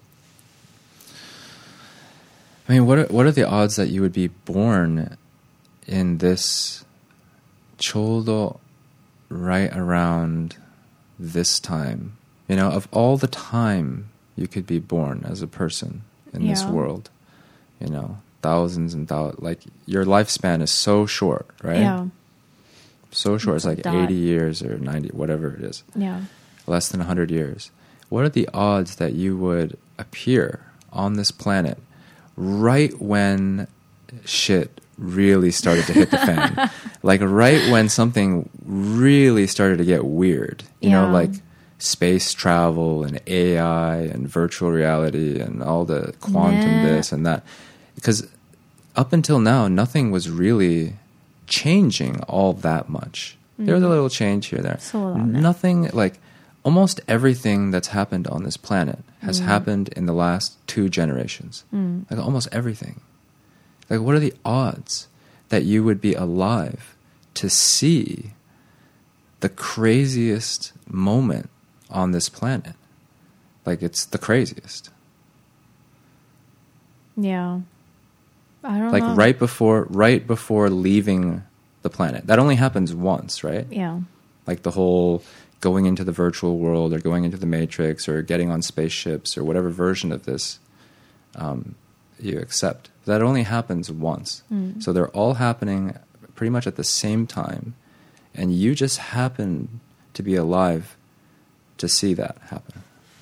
mean, what are the odds that you would be born in this chodo right around this time? You know, of all the time you could be born as a person in this world, you know, thousands and thousands. Like, your lifespan is so short, right? Yeah. So short. It's like 80 years or 90, whatever it is. Yeah. Less than 100 years. What are the odds that you would appear on this planet right when shit really started to hit the fan? Like, right when something really started to get weird. You know, like space travel and AI and virtual reality and all the quantum this and that. Because up until now, nothing was really changing all that much. There was a little change here there. Nothing, like, almost everything that's happened on this planet has happened in the last 2 generations. Like, almost everything. Like, what are the odds that you would be alive to see the craziest moment on this planet? Like, it's the craziest. Yeah. I don't know. Like, right before leaving the planet. That only happens once, right? Yeah. Like the whole going into the virtual world or going into the Matrix or getting on spaceships or whatever version of this you accept. That only happens once. So they're all happening pretty much at the same time. And you just happen to be alive to see that happen.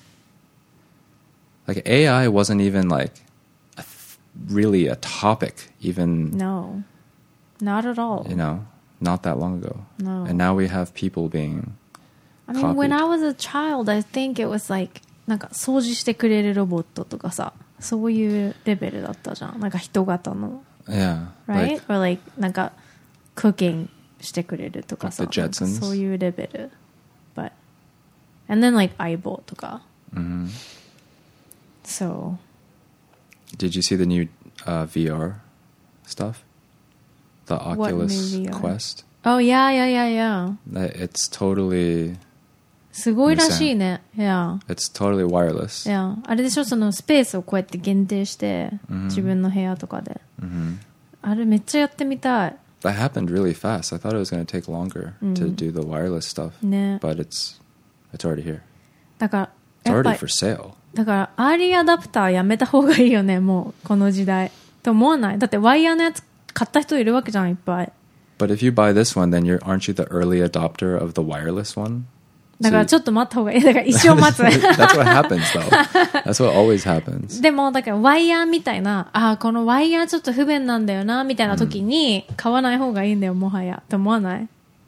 Like, AI wasn't even like really a topic even. No. Not at all. You know, not that long ago. No. And now we have people being I mean, copied. when I was a child, I think it was like, なんか掃除してくれるロボットとかさ、そういうレベルだったじゃん。なんか人型の。 Yeah. Right? Or like, なんか cooking してくれるとかさ。 Like the Jetsons. そういうレベル。But, and then like 相棒とか。So. Did you see the new VR stuff? The Oculus Quest? Oh, yeah. It's totally... すごいらしいね。Yeah. It's totally wireless. Yeah. あれでしょ、そのスペースをこうやって限定して、自分の部屋とかで。あれめっちゃやってみたい。 That happened really fast. I thought it was going to take longer to do the wireless stuff. ね。 But it's already here. だから、 It's already for sale. だから、アーリーアダプターやめた方がいいよね、もう、この時代。と思わない？だってワイヤーのやつ買った人いるわけじゃん、いっぱい。 But if you buy this one, then aren't you the early adopter of the wireless one? だからちょっと待った方がいい。だから一生待つ。 That's what happens, though. That's what always happens. でも、だからワイヤーみたいな、このワイヤーちょっと不便なんだよな、みたいな時に、買わない方がいいんだよ、もはや。と思わない？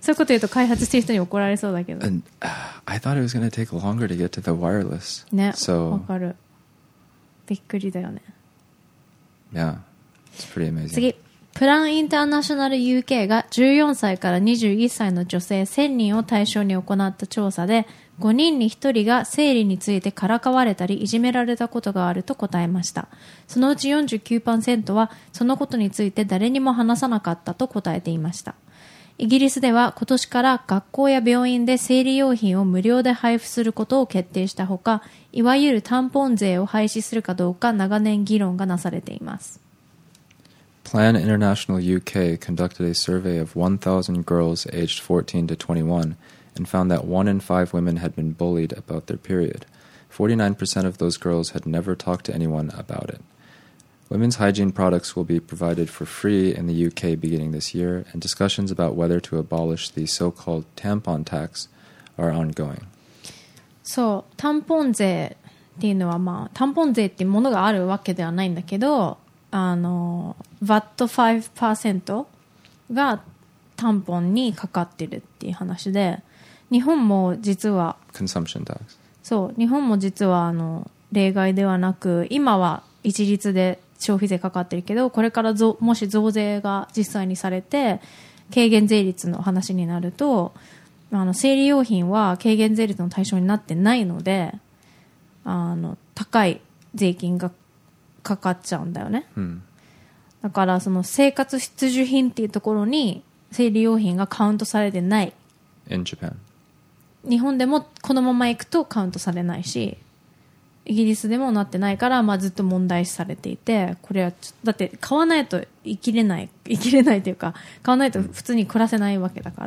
そういうこと言うと開発してる人に怒られそうだけど。 And I thought it was going to take longer to get to the wireless. ね、わ So かる。びっくりだよね。 yeah, it's pretty amazing. 次。プランインターナショナル UK が14歳から21歳の女性1000人を対象に行った調査で、5人に1人が生理についてからかわれたりいじめられたことがあると答えました。そのうち 49% はそのことについて誰にも話さなかったと答えていました。イギリスでは今年から学校や病院で生理用品を無料で配布することを決定したほか、いわゆるタンポン税を廃止するかどうか長年議論がなされています。 Plan International UK conducted a survey of 1,000 girls aged 14 to 21 and found that 1 in 5 women had been bullied about their period. 49% of those girls had never talked to anyone about it. Women's hygiene products will be provided for free in the UK beginning this year, and discussions about whether to abolish the so-called tampon tax are ongoing. そう、タンポン税っていうのはタンポン税っていうものがあるわけではないんだけど、VAT5% がタンポンにかかってるっていう話で、日本も実は Consumption tax. そう、日本も実は例外ではなく、今は一律で消費税かかってるけど、これからもし増税が実際にされて軽減税率の話になると、生理用品は軽減税率の対象になってないので、高い税金がかかっちゃうんだよね、だからその生活必需品っていうところに生理用品がカウントされてない。 In Japan. 日本でもこのままいくとカウントされないし、イギリスでもなってないから、ずっと問題視されていて、これはだって買わないと生きれないというか、買わないと普通に暮らせないわけだから、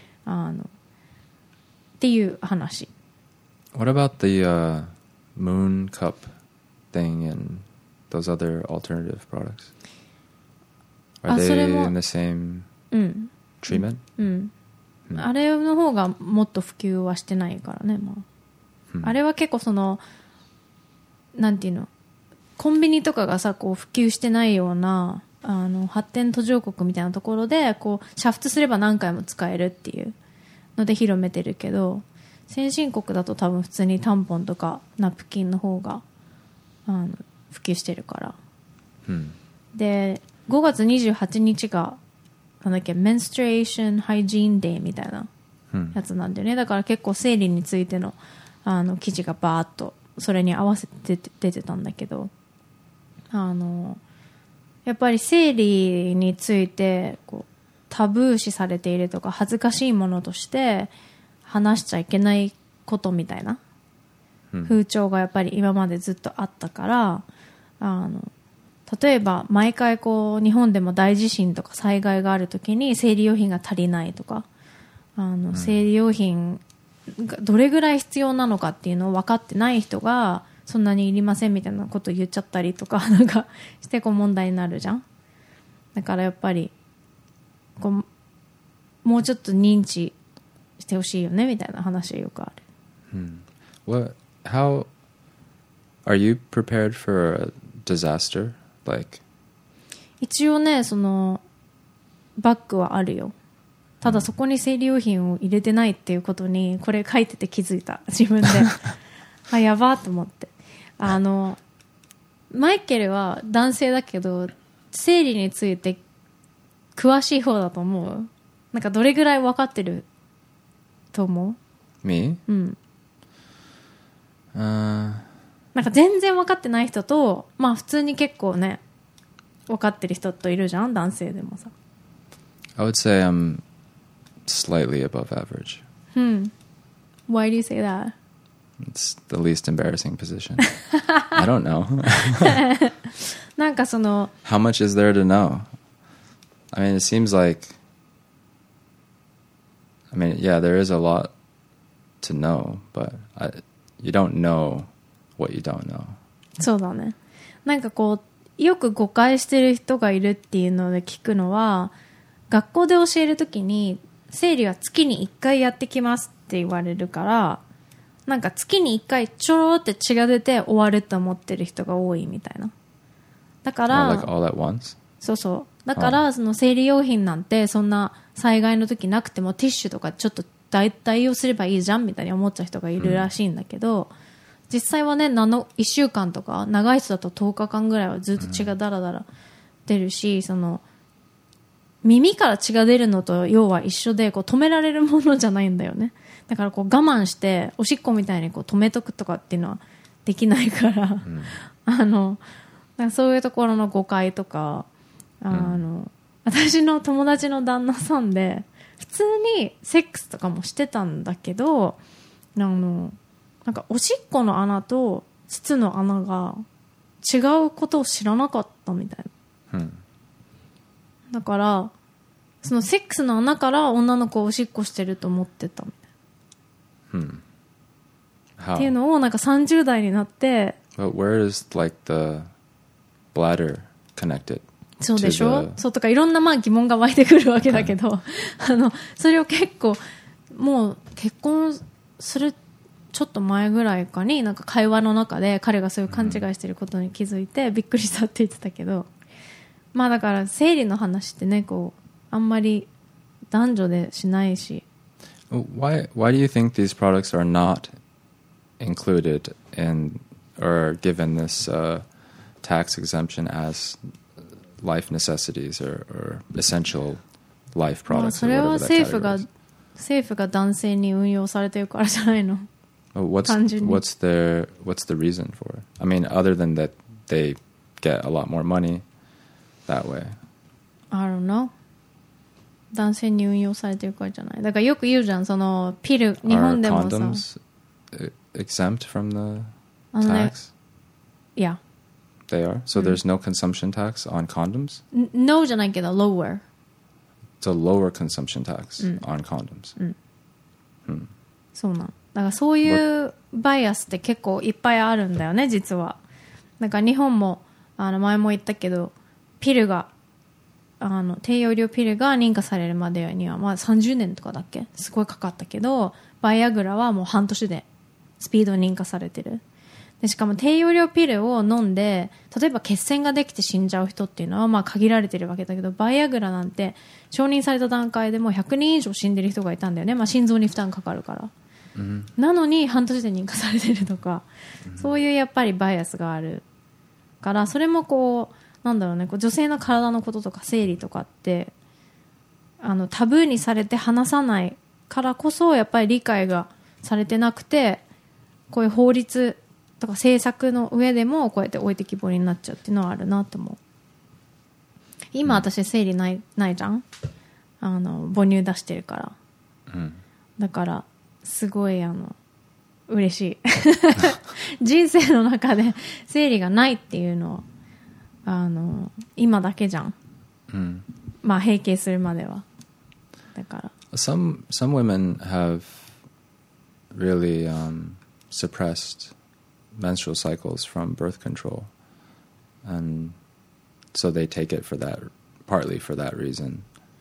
っていう話。 What about the moon cup thing and those other alternative products? Are they それも in the same treatment? あれの方がもっと普及はしてないからね、あれは結構なんていうの、コンビニとかがさ、こう普及してないような発展途上国みたいなところでこう煮沸すれば何回も使えるっていうので広めてるけど、先進国だと多分普通にタンポンとかナプキンの方が普及してるから、で5月28日がなんだっけ、メンストレーションハイジーンデーみたいなやつなんだよね。だから結構生理についての記事がバーッとそれに合わせて出てたんだけど、やっぱり生理についてこうタブー視されているとか恥ずかしいものとして話しちゃいけないことみたいな風潮がやっぱり今までずっとあったから、例えば毎回こう日本でも大地震とか災害があるときに生理用品が足りないとか、生理用品がどれぐらい必要なのかっていうのを分かってない人がそんなにいりませんみたいなことを言っちゃったりとかなんかしてこう問題になるじゃん。だからやっぱりこうもうちょっと認知してほしいよねみたいな話はよくある。 How are you prepared for a disaster? Like 一応ね、そのバッグはあるよ。ただそこに生理用品を入れてないっていうことにこれ書いてて気づいた、自分であ、やばと思って。マイケルは男性だけど生理について詳しい方だと思う。なんかどれぐらい分かってると思う？ me? なんか全然分かってない人と、普通に結構ね分かってる人といるじゃん、男性でもさ。 I would say I'm slightly above average. Why do you say that? It's the least embarrassing position. I don't know. なんかその How much is there to know? I mean, it seems like, yeah, there is a lot to know, but you don't know what you don't know. そうだね。なんかこうよく誤解してる人がいるっていうので聞くのは、学校で教えるときに生理は月に1回やってきますって言われるから、なんか月に1回ちょろって血が出て終わるって思ってる人が多いみたいな。だから、 like all at once? そうそう、 だからその生理用品なんてそんな災害の時なくてもティッシュとかちょっと代用すればいいじゃんみたいに思っちゃう人がいるらしいんだけど、実際はね1週間とか長い人だと10日間ぐらいはずっと血がダラダラ出るし、その耳から血が出るのと要は一緒でこう止められるものじゃないんだよね。だからこう我慢しておしっこみたいにこう止めとくとかっていうのはできないから、だからそういうところの誤解とか、私の友達の旦那さんで普通にセックスとかもしてたんだけど、なんかおしっこの穴と膣の穴が違うことを知らなかったみたいな、だからそのセックスの穴から女の子をおしっこしてると思ってたみたいな、っていうのをなんか30代になって。 But where is like the bladder connected? そうでしょ。そうとかいろんなまあ疑問が湧いてくるわけだけど、それを結構もう結婚するちょっと前ぐらいかになんか会話の中で彼がそういう勘違いしてることに気づいてびっくりしたって言ってたけど、まあだから生理の話ってねこうあんまり男女でしないし。 Why do you think these products are not included in or given this tax exemption as life necessities or essential life products? それは政府が男性に運用されてるからじゃないの。 What's the reason for it? I mean, other than that they get a lot more money that way. I don't know. 男性に運用されてるからじゃない。だからよく言うじゃん、そのピル日本でもさ。 Are condoms exempt from the tax? Yeah. They are? So there's no consumption tax on condoms? No じゃないけど lower. It's a lower consumption tax on condoms. そうなん。だからそういうバイアスって結構いっぱいあるんだよね実は。だから日本も前も言ったけどピルが低用量ピルが認可されるまでにはまあ30年とかだっけすごいかかったけど、バイアグラはもう半年でスピード認可されてる。でしかも低用量ピルを飲んで例えば血栓ができて死んじゃう人っていうのはまあ限られてるわけだけど、バイアグラなんて承認された段階でもう100人以上死んでる人がいたんだよね、まあ、心臓に負担かかるから、なのに半年で認可されてるとか、そういうやっぱりバイアスがあるから、それもこうなんだろうね、こう女性の体のこととか生理とかってタブーにされて話さないからこそやっぱり理解がされてなくて、こういう法律とか政策の上でもこうやって置いてきぼりになっちゃうっていうのはあるなと思う。今私生理ないじゃん、母乳出してるから、だからすごい嬉しい人生の中で生理がないっていうのは今だけじゃん、まあ閉経するまでは。だから Some women have really suppressed menstrual cycles from birth control, and so they take it partly for that reason.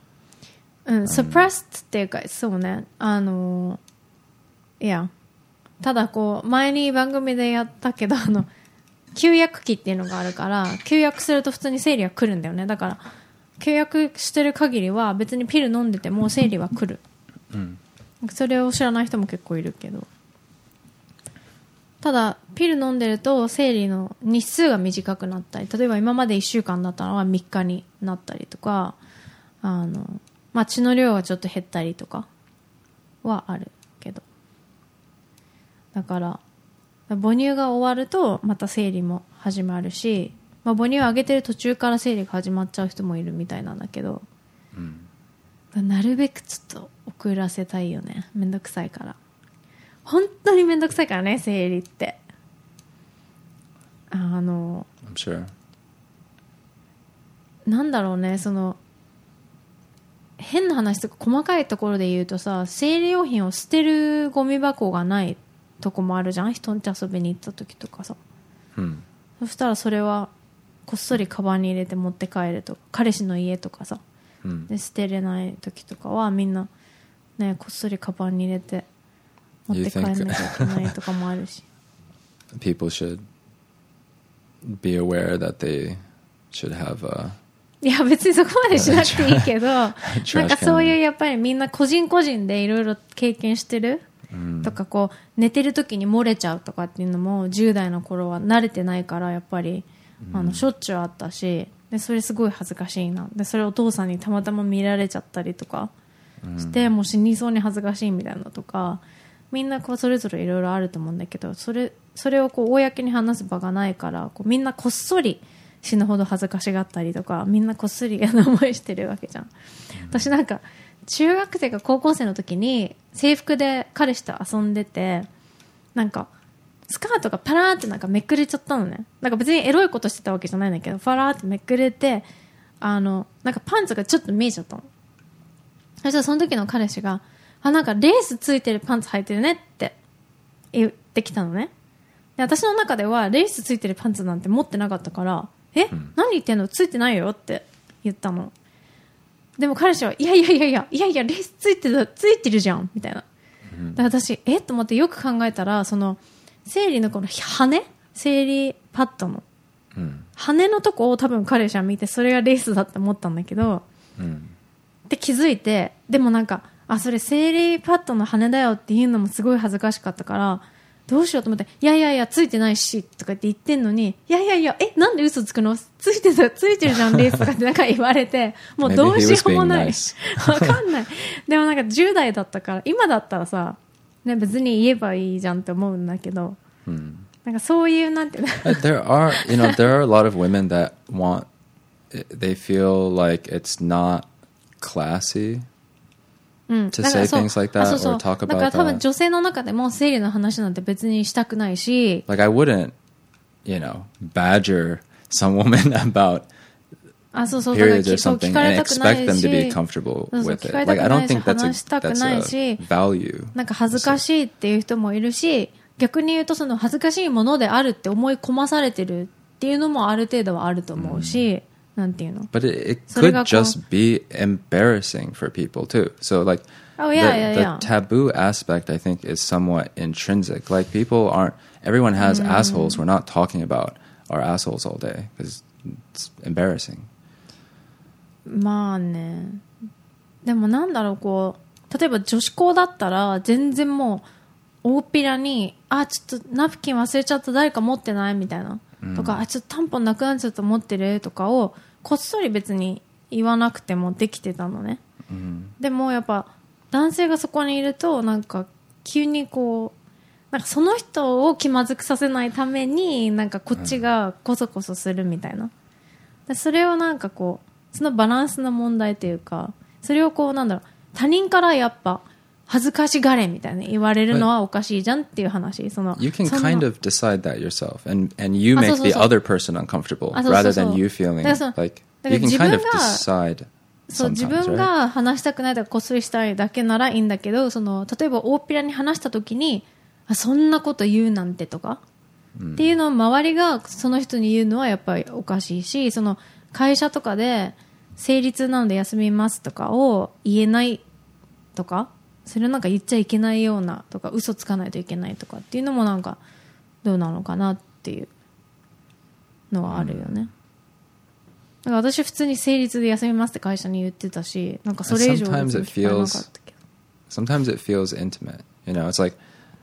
suppressed っていうかそうね、いやただこう前に番組でやったけど休薬期っていうのがあるから、休薬すると普通に生理は来るんだよね。だから休薬してる限りは別にピル飲んでても生理は来る、それを知らない人も結構いるけど、ただピル飲んでると生理の日数が短くなったり、例えば今まで1週間だったのが3日になったりとか、まあ、血の量がちょっと減ったりとかはあるけど、だから母乳が終わるとまた生理も始まるし、まあ、母乳をあげてる途中から生理が始まっちゃう人もいるみたいなんだけど、なるべくちょっと遅らせたいよね。めんどくさいから、本当にめんどくさいからね生理って。 I'm sure. なんだろうね、その変な話とか細かいところで言うとさ、生理用品を捨てるゴミ箱がないとこもあるじゃん、人んち遊びに行った時とかさ、そしたらそれはこっそりカバンに入れて持って帰るとか、彼氏の家とかさ、で捨てれない時とかはみんなねこっそりカバンに入れて持って帰らなきゃいけないとかもあるし People should be aware that they should have いや別にそこまでしなくていいけどなんかそういうやっぱりみんな個人個人でいろいろ経験してる、とかこう寝てる時に漏れちゃうとかっていうのも10代の頃は慣れてないからやっぱりしょっちゅうあったし、でそれすごい恥ずかしいな、でそれお父さんにたまたま見られちゃったりとかして、もう死にそうに恥ずかしいみたいなとか、みんなこうそれぞれいろいろあると思うんだけど、それをこう公に話す場がないからこうみんなこっそり死ぬほど恥ずかしがったりとか、みんなこっそり嫌な思いしてるわけじゃん。私なんか中学生か高校生の時に制服で彼氏と遊んでて、なんかスカートがパラーってなんかめくれちゃったのね。なんか別にエロいことしてたわけじゃないんだけど、パラーってめくれてなんかパンツがちょっと見えちゃったの。そしたらその時の彼氏がなんかレースついてるパンツ履いてるねって言ってきたのね。で私の中ではレースついてるパンツなんて持ってなかったから、何言ってんの、ついてないよって言ったの。でも彼氏はいやレースついてるじゃんみたいな。で私と思ってよく考えたら、その生理のこの羽、生理パッドの羽のとこを多分彼氏は見て、それがレースだって思ったんだけど、で気づいて、でもなんかそれ生理パッドの羽だよっていうのもすごい恥ずかしかったから、どうしようと思って、いやついてないしとかって言ってんのに、いやなんで嘘つくの、ついてるじゃんレースとかってなんか言われて、もうどうしようもないわかんない。でもなんか10代だったから、今だったらさ、ね、別に言えばいいじゃんって思うんだけど、なんかそういうなんていうの there are a lot of women that they feel like it's not classy to say things like that or talk about that. だから多分女性の中でも生理の話なんて別にしたくないし、 Like I wouldn't, badger some woman about periods or something and expect them to be comfortable with it. Like I don't think that's a value. なんか恥ずかしいっていう人もいるし、逆に言うとその恥ずかしいものであるって思い込まされてるっていうのもある程度はあると思うし、なんていうの。 But it could just be embarrassing for people too. So like the taboo aspect I think is somewhat intrinsic. Like everyone has assholes. We're not talking about our assholes all day because it's embarrassing. まあね。でもなんだろう、こう例えば女子校だったら全然もう大っぴらにちょっとナプキン忘れちゃった、誰か持ってないみたいな、とかちょっとタンポンなくなっちゃった持ってるとかをこっそり別に言わなくてもできてたのね、でもやっぱ男性がそこにいるとなんか急にこうなんかその人を気まずくさせないためになんかこっちがコソコソするみたいな、でそれをなんかこうそのバランスの問題というか、それをこうなんだろう、他人からやっぱ恥ずかしがれみたいに言われるのはおかしいじゃんっていう話。その You can kind of decide that yourself and you make the other person uncomfortable rather than you feeling like you can kind of decide. そう、自分が話したくないとかこっそりしたいだけならいいんだけど、その例えば大っぴらに話した時にそんなこと言うなんてとか、っていうのを周りがその人に言うのはやっぱりおかしいし、その会社とかで生理痛なので休みますとかを言えないとか、それをなんか言っちゃいけないようなとか、嘘つかないといけないとかっていうのもなんかどうなのかなっていうのはあるよね。だから私普通に生理痛で休みますって会社に言ってたし、なんかそれ以上別に聞かなかったけど。 Sometimes it feels intimate. It's like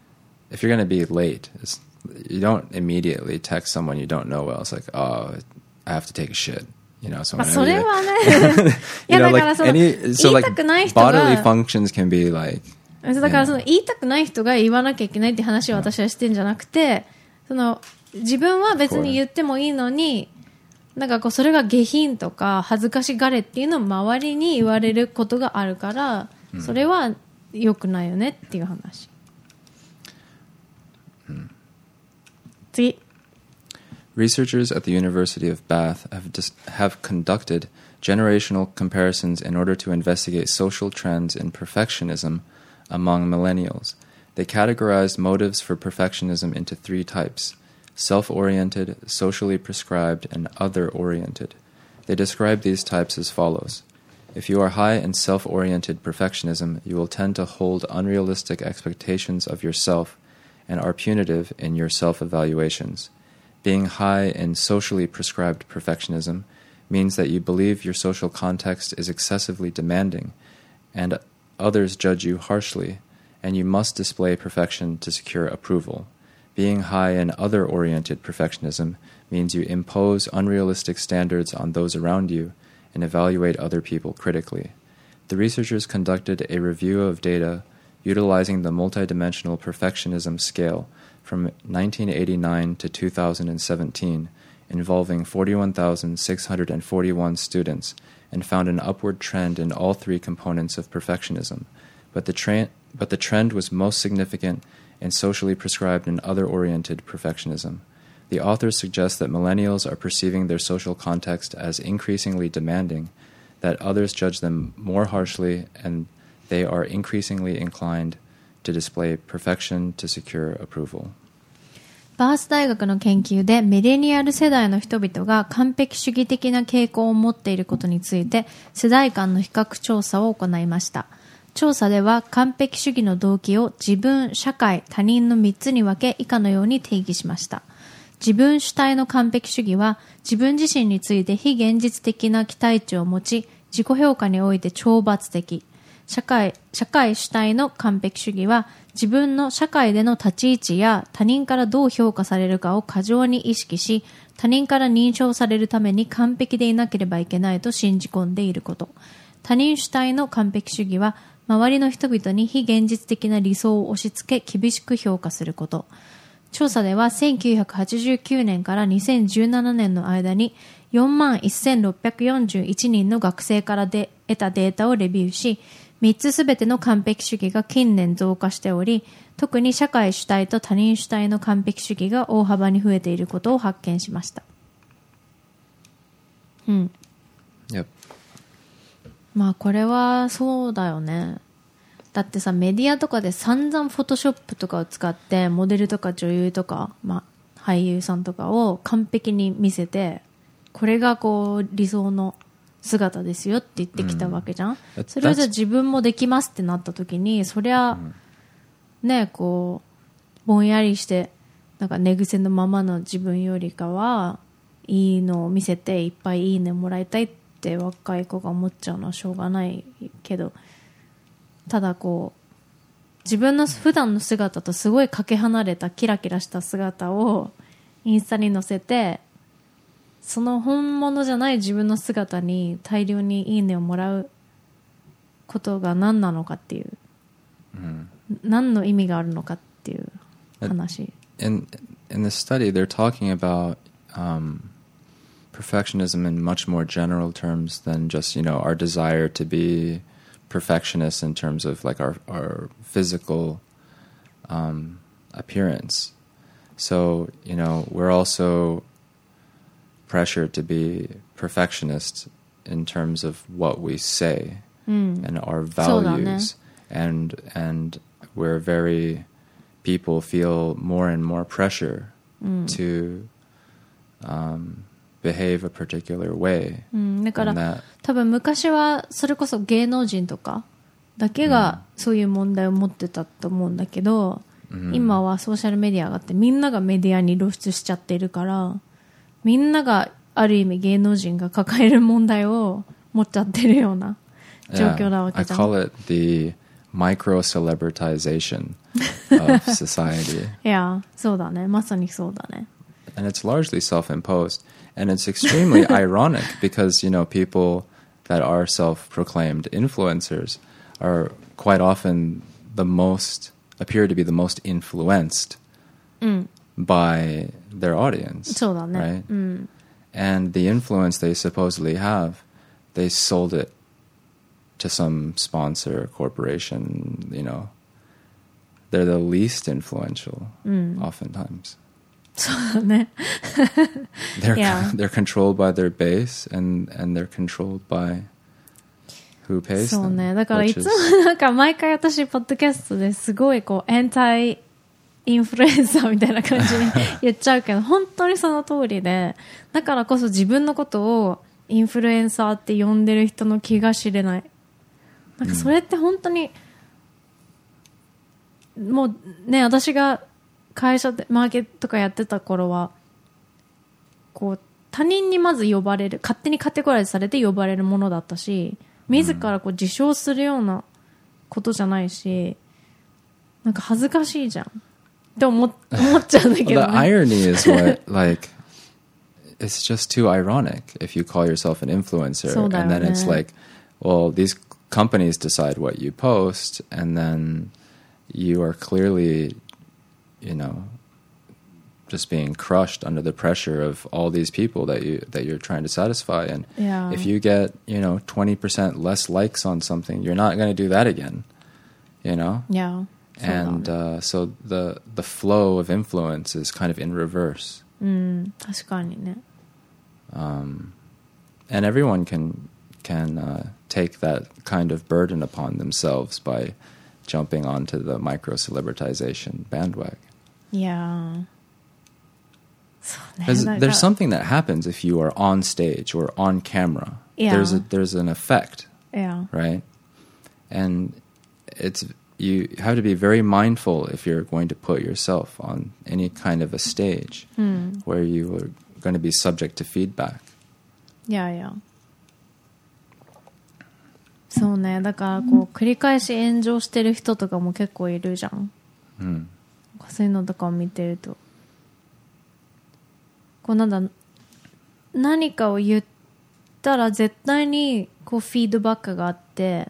if you're going to be late, you don't immediately text someone you don't know well. It's like, I have to take a shit. So それはねいやだからその言いたくない人が bodily functions can be like だからその言いたくない人が言わなきゃいけないって話を私はしてんじゃなくて、その自分は別に言ってもいいのに、なんかこうそれが下品とか恥ずかしがれっていうのを周りに言われることがあるから、それは良くないよねっていう話。次。 Researchers at the University of Bath have conducted generational comparisons in order to investigate social trends in perfectionism among millennials. They categorized motives for perfectionism into 3 types: self-oriented, socially prescribed, and other-oriented. They describe these types as follows. If you are high in self-oriented perfectionism, you will tend to hold unrealistic expectations of yourself and are punitive in your self-evaluations. Being high in socially prescribed perfectionism means that you believe your social context is excessively demanding, and others judge you harshly, and you must display perfection to secure approval. Being high in other-oriented perfectionism means you impose unrealistic standards on those around you and evaluate other people critically. The researchers conducted a review of data utilizing the multidimensional perfectionism scale from 1989 to 2017, involving 41,641 students, and found an upward trend in all three components of perfectionism. But the trend was most significant and socially prescribed in other-oriented perfectionism. The authors suggest that millennials are perceiving their social context as increasingly demanding, that others judge them more harshly, and they are increasingly inclined to display perfection to secure approval. バース大学の研究でミレニアル世代の人々が完璧主義的な傾向を持っていることについて世代間の比較調査を行いました。調査では完璧主義の動機を自分、社会、他人の3つに分け以下のように定義しました。自分主体の完璧主義は自分自身について非現実的な期待値を持ち自己評価において懲罰的。社会主体の完璧主義は自分の社会での立ち位置や他人からどう評価されるかを過剰に意識し、他人から認証されるために完璧でいなければいけないと信じ込んでいること。他人主体の完璧主義は周りの人々に非現実的な理想を押し付け厳しく評価すること。調査では1989年から2017年の間に41,641人の学生から得たデータをレビューし、3つすべての完璧主義が近年増加しており、特に社会主体と他人主体の完璧主義が大幅に増えていることを発見しました。Yep. まあこれはそうだよね。だってさ、メディアとかで散々フォトショップとかを使ってモデルとか女優とか、まあ俳優さんとかを完璧に見せて、これがこう理想の姿ですよって言ってきたわけじゃん。それをじゃあ自分もできますってなった時に、そりゃね、こうぼんやりしてなんか寝癖のままの自分よりかはいいのを見せていっぱいいいねもらいたいって若い子が思っちゃうのはしょうがないけど、ただこう自分の普段の姿とすごいかけ離れたキラキラした姿をインスタに載せて、その本物じゃない自分の姿に大量にいいねをもらうことが何なのかっていう、何の意味があるのかっていう話。 In the study, they're talking about perfectionism in much more general terms than just, our desire to be perfectionists in terms of like our physical appearance. So, we're also pressured to be perfectionists in terms of what we say and our values, and people feel more and more pressure to behave a particular way. だから多分昔はそれこそ芸能人とかだけがそういう問題を持ってたと思うんだけど、今はソーシャルメディアがあってみんながメディアに露出しちゃってるから、みんながある意味芸能人が抱える問題を持っちゃってるような状況なわけじゃん。 I call it the micro-celebritization of society. いや、そうだね。まさにそうだね。 And it's largely self-imposed. And it's extremely ironic because, people that are self-proclaimed influencers are quite often appear to be the most influenced by their audience. そうだね。 Right? And the influence they supposedly have, they sold it to some sponsor, corporation, They're the least influential, oftentimes. そうだね。 They're controlled by their base and they're controlled by who pays them. そうね。だからいつもなんか毎回私ポッドキャストですごいこうエンタイインフルエンサーみたいな感じに言っちゃうけど本当にその通りで、だからこそ自分のことをインフルエンサーって呼んでる人の気が知れない。なんかそれって本当に、もうね、私が会社でマーケットとかやってた頃はこう他人にまず呼ばれる、勝手にカテゴライズされて呼ばれるものだったし、自らこう自称するようなことじゃないし、なんか恥ずかしいじゃんって思っちゃうんだけど、ね。 Well, the irony is what, like, it's just too ironic if you call yourself an influencer, and then it's like, well, these companies decide what you post, and then you are clearly, you know, just being crushed under the pressure of all these people that you're trying to satisfy. And if you get, you know, 20% less likes on something, you're not going to do that again, you know? Yeah. And so the flow of influence is kind of in reverse. 確かにね。 And everyone can take that kind of burden upon themselves by jumping onto the micro-celebritization bandwagon. Yeah. Because there's something that happens if you are on stage or on camera. Yeah. There's an effect, Yeah. right? And you have to be very mindful if you're going to put yourself on any kind of a stage where you are going to be subject to feedback. Yeah. そうね。だからこう繰り返し炎上してる人とかも結構いるじゃん。そういうのとかを見てると、こうなんだ、何かを言ったら絶対にこうフィードバックがあって、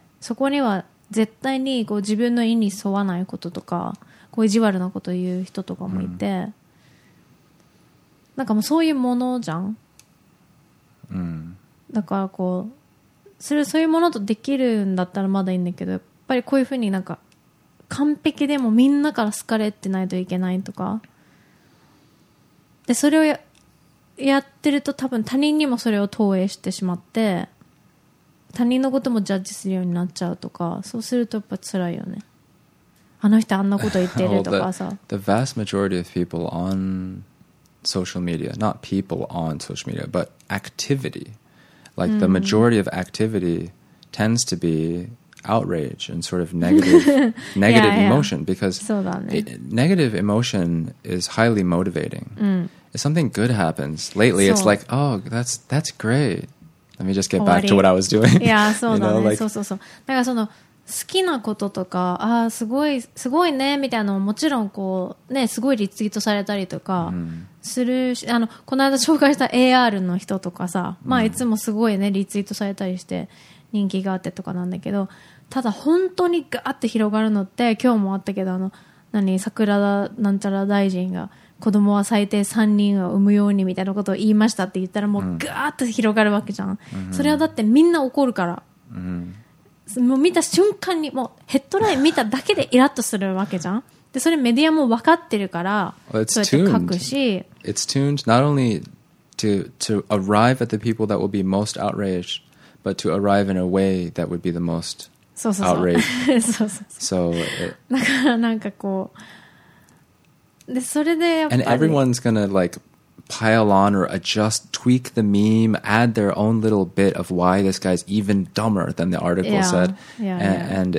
そこには絶対にこう自分の意に沿わないこととか、こう意地悪なことを言う人とかもいて、なんかもうそういうものじゃん。だからこうそういうものとできるんだったらまだいいんだけど、やっぱりこういうふうになんか完璧でもみんなから好かれてないといけないとかで、それをやってると多分他人にもそれを投影してしまって他人のこともジャッジするようになっちゃうとか、そうするとやっぱ辛いよね。あの人あんなこと言ってるとかさ。 The vast majority of people on social media, not people on social media, but activity, like the majority of activity tends to be outrage and sort of negative emotion, because negative emotion is highly motivating. If something good happens, lately it's like, oh, that's great. Let me just get back to what I was doing. いや、そうだね。そうそうそう。だからその好きなこととか、すごいねみたいなのももちろんこうね、すごいリツイートされたりとかするし、この間紹介した AR の人とかさ、まあいつもすごいねリツイートされたりして人気があってとかなんだけど、ただ本当にガーって広がるのって今日もあったけど、桜田なんちゃら大臣が子供は最低3人を産むようにみたいなことを言いましたって言ったらもうガーッと広がるわけじゃん。それはだってみんな怒るから。もう見た瞬間にもうヘッドライン見ただけでイラッとするわけじゃん。でそれメディアも分かってるから、そうやって書くし。 It's tuned not only to arrive at the people that will be most outraged, but to arrive in a way that would be the most outraged. そう。 だからなんかこうでそれでやっぱり And everyone's gonna like pile on or adjust, tweak the meme, add their own little bit of why this guy's even dumber than the article said. And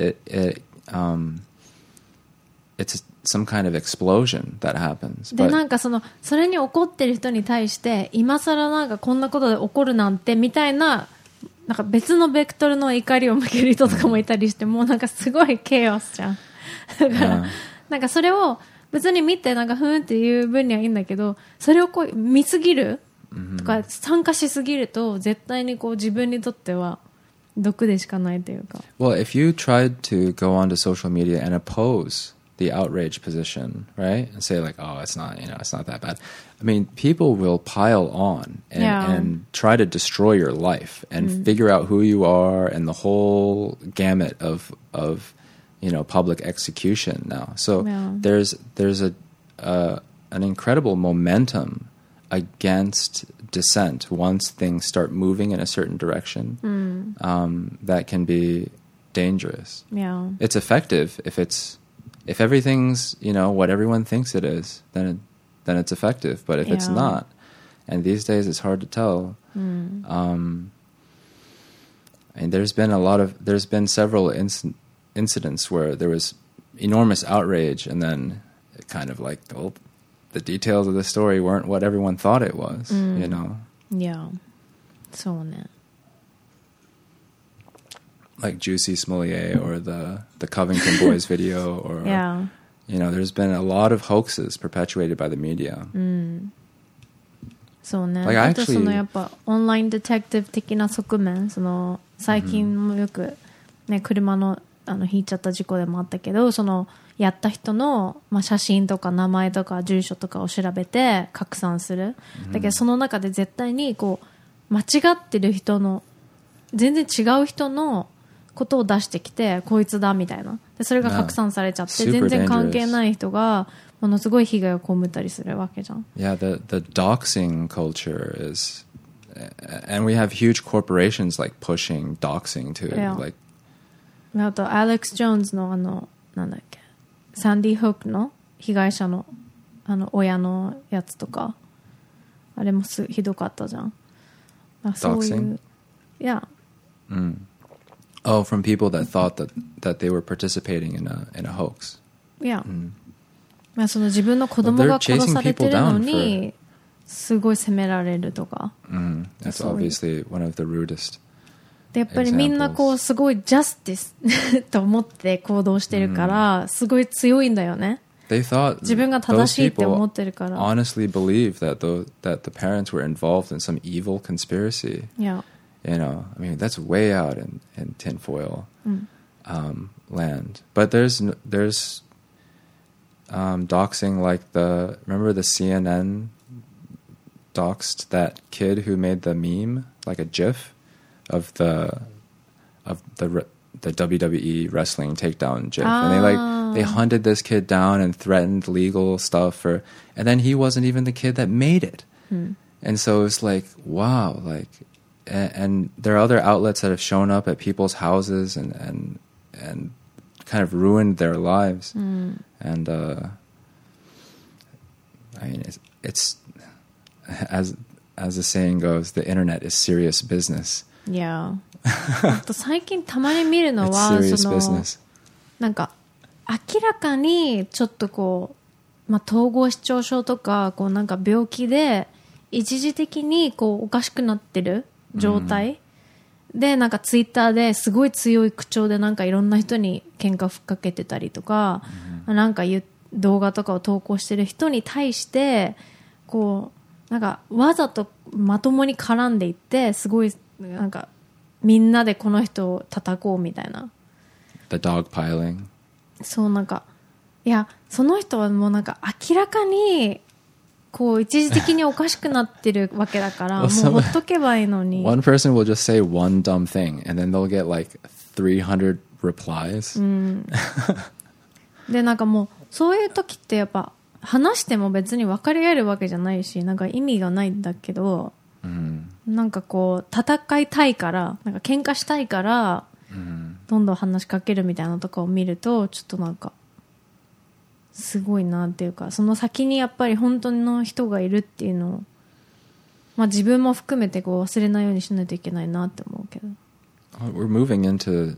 it's some kind of explosion that happens. で、なんかそれに怒ってる人に対して、今更なんかこんなことで怒るなんてみたいな、なんか別のベクトルの怒りを向ける人とかもいたりして、もうなんかすごいケイオスじゃん。だから、なんかそれを、別に見てなんかふーんっていう分にはいいんだけど、それをこう見すぎるとか参加しすぎると絶対にこう自分にとっては毒でしかないというか。 Well, if you tried to go onto social media and oppose the outrage position, right, and say like, oh, it's not that bad. I mean, people will pile on and try to destroy your life and figure out who you are and the whole gamut of public execution now. So there's an incredible momentum against dissent once things start moving in a certain direction that can be dangerous. Yeah. It's effective if everything's, what everyone thinks it is, then it's effective. But if it's not, and these days it's hard to tell. And there's been several incidents where there was enormous outrage, and then it kind of like the details of the story weren't what everyone thought it was. Yeah. そうね。 Like Juicy Smollett or the Covington Boys video or Yeah. You know, there's been a lot of hoaxes perpetuated by the media. そうね。 Like, あと actually- そのやっぱオンラインデテクティブ的な側面、その最近もよくね、車の引いちゃった事故でもあったけど、そのやった人の、まあ、写真とか名前とか住所とかを調べて拡散する。だけどその中で絶対にこう間違ってる人の全然違う人のことを出してきてこいつだみたいな。でそれが拡散されちゃって、 Super 全然関係ない人がものすごい被害を被ったりするわけじゃん。 Yeah, the doxing culture is, and we have huge corporations like pushing doxing too. Yeah. Like, あとアレックス・ジョーンズのなんだっけ、サンディ・ホークの被害者の親のやつとか、あれもひどかったじゃん。そういう、 Doxing? Yeah. oh, from people that thought that they were participating in a hoax. Yeah. まあその自分の子供が殺されてるの Well, they're chasing people down にすごい責められるとか。 That's So- obviously one of the rudest. でやっぱりみんなこうすごいジャスティスと思って行動してるから、すごい強いんだよね。 They thought 自分が正 those しいって思 people ってるから。 honestly believed that the parents were involved in some evil conspiracy. いや、 You know, I mean, that's way out in tinfoil land. But there's doxing like remember the CNN doxed that kid who made the meme, like a GIF of the WWE wrestling takedown GIF, and they hunted this kid down and threatened legal stuff and then he wasn't even the kid that made it, and so it's like, wow, like, and there are other outlets that have shown up at people's houses and kind of ruined their lives, and I mean, it's as the saying goes, the internet is serious business. いや。あと最近たまに見るの It's は serious その business. なんか明らかにちょっとこう、まあ、統合失調症とかこうなんか病気で一時的にこうおかしくなってる状態、でなんかツイッターですごい強い口調でなんかいろんな人に喧嘩ふっかけてたりとか、なんか動画とかを投稿してる人に対してこうなんかわざとまともに絡んでいってすごいなんかみんなでこの人を叩こうみたいな。 The dogpiling. そうなんかいやその人はもうなんか明らかにこう一時的におかしくなってるわけだからもうほっとけばいいのに。 One person will just say one dumb thing and then they'll get like 300 replies. でなんかもうそういう時ってやっぱ話しても別に分かり合えるわけじゃないしなんか意味がないんだけど、なんかこう戦いたいからなんか喧嘩したいから、どんどん話しかけるみたいなのとかを見るとちょっとなんかすごいなっていうかその先にやっぱり本当の人がいるっていうのを、まあ、自分も含めてこう忘れないようにしないといけないなって思うけど。 We're moving into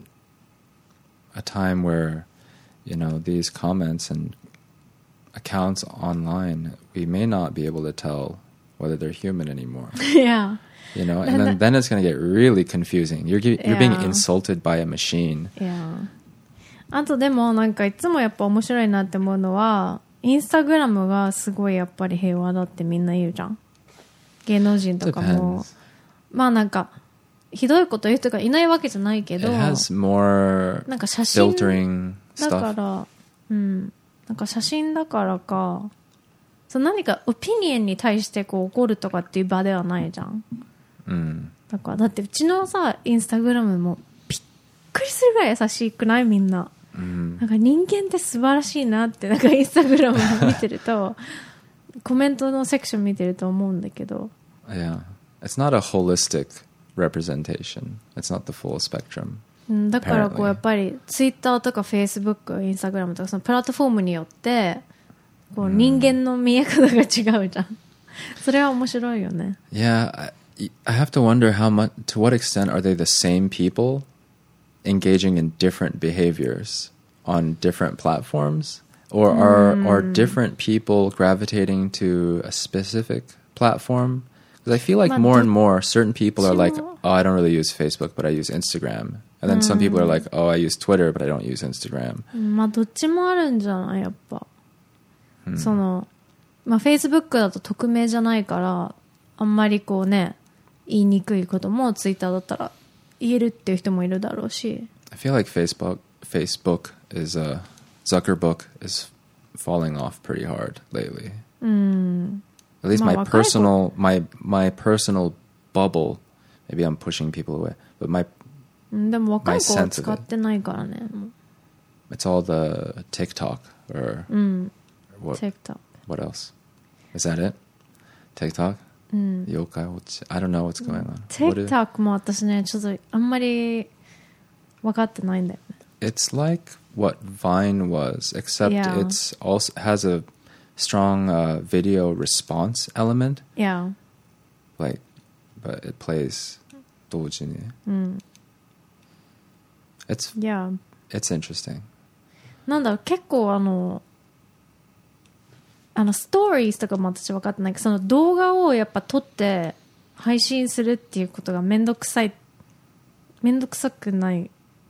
a time where, you know, these comments and accounts online, we may not be able to tell whether they're human anymore. いや You know, and then it's going to get really confusing. You're being Yeah. insulted by a machine. いやあとでもなんかいつもやっぱ面白いなって思うのはインスタグラムがすごいやっぱり平和だってみんな言うじゃん。芸能人とかも Depends. まあなんかひどいこと言う人がいないわけじゃないけ It ど has more なんか写真 filtering だか stuff. らなんか写真だからかそう何かオピニエンに対してこう怒るとかっていう場ではないじゃん。だからだってうちのさインスタグラムもびっくりするぐらい優しくないみんな、なんか人間って素晴らしいなってなんかインスタグラム見てるとコメントのセクション見てると思うんだけど Yeah. It's not a holistic representation. It's not the full spectrum. だからこう Apparently. やっぱりツイッターとかフェイスブックインスタグラムとかそのプラットフォームによってこう人間の見え方が違うじゃんそれは面白いよね。 Yeah, I have to wonder to what extent are they the same people engaging in different behaviors on different platforms, or are different people gravitating to a specific platform Because I feel like more and more certain people are like, oh, I don't really use Facebook, but I use Instagram. And then some people are like, oh, I use Twitter, but I don't use Instagram. まあどっちもあるんじゃないやっぱ、そのまあ Facebook だと匿名じゃないからあんまりこうね言いにくいことも Twitter だったら言えるっていう人もいるだろうし。 I feel like Facebook is Zuckerberg is falling off pretty hard lately. At least my personal bubble, maybe I'm pushing people away, but my でも若い子は使ってないからね。 It's all the TikTok or what? TikTok. What else? Is that it? TikTok? Yokai Watch? I don't know what's going on. TikTok も私ねちょっとあんまり分かってないんだよね。 It's like what Vine was, except Yeah. it's also has a strong video response element. Yeah. Like, but it plays 도우진이. Yeah. It's interesting. なんだろう結構ストーリーズとかも私分かってないけどその動画をやっぱ撮って配信するっていうことがめんどくさくない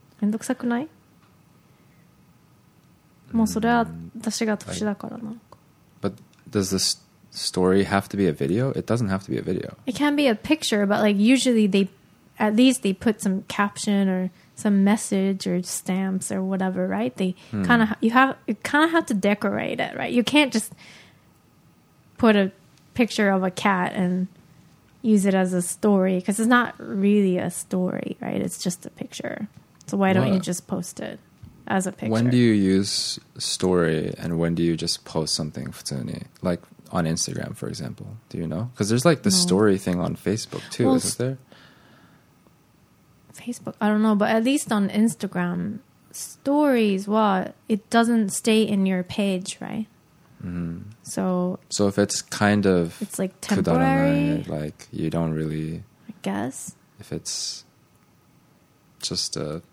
もうそれは私が年だからな。 But does this story have to be a video? It doesn't have to be a video. It can be a picture, but like usually at least they put some caption or some message or stamps or whatever, right? They kind of have to decorate it, right? You can't just put a picture of a cat and use it as a story because it's not really a story, right? It's just a picture. So why don't you just post it as a picture? When do you use story and when do you just post something普通に? Like on Instagram, for example. Do you know? Because there's like the story thing on Facebook too, Well, isn't there? Facebook, I don't know, but at least on Instagram, stories, it doesn't stay in your page, right? So if it's kind of it's like temporary, like you don't really, I guess. If it's just it's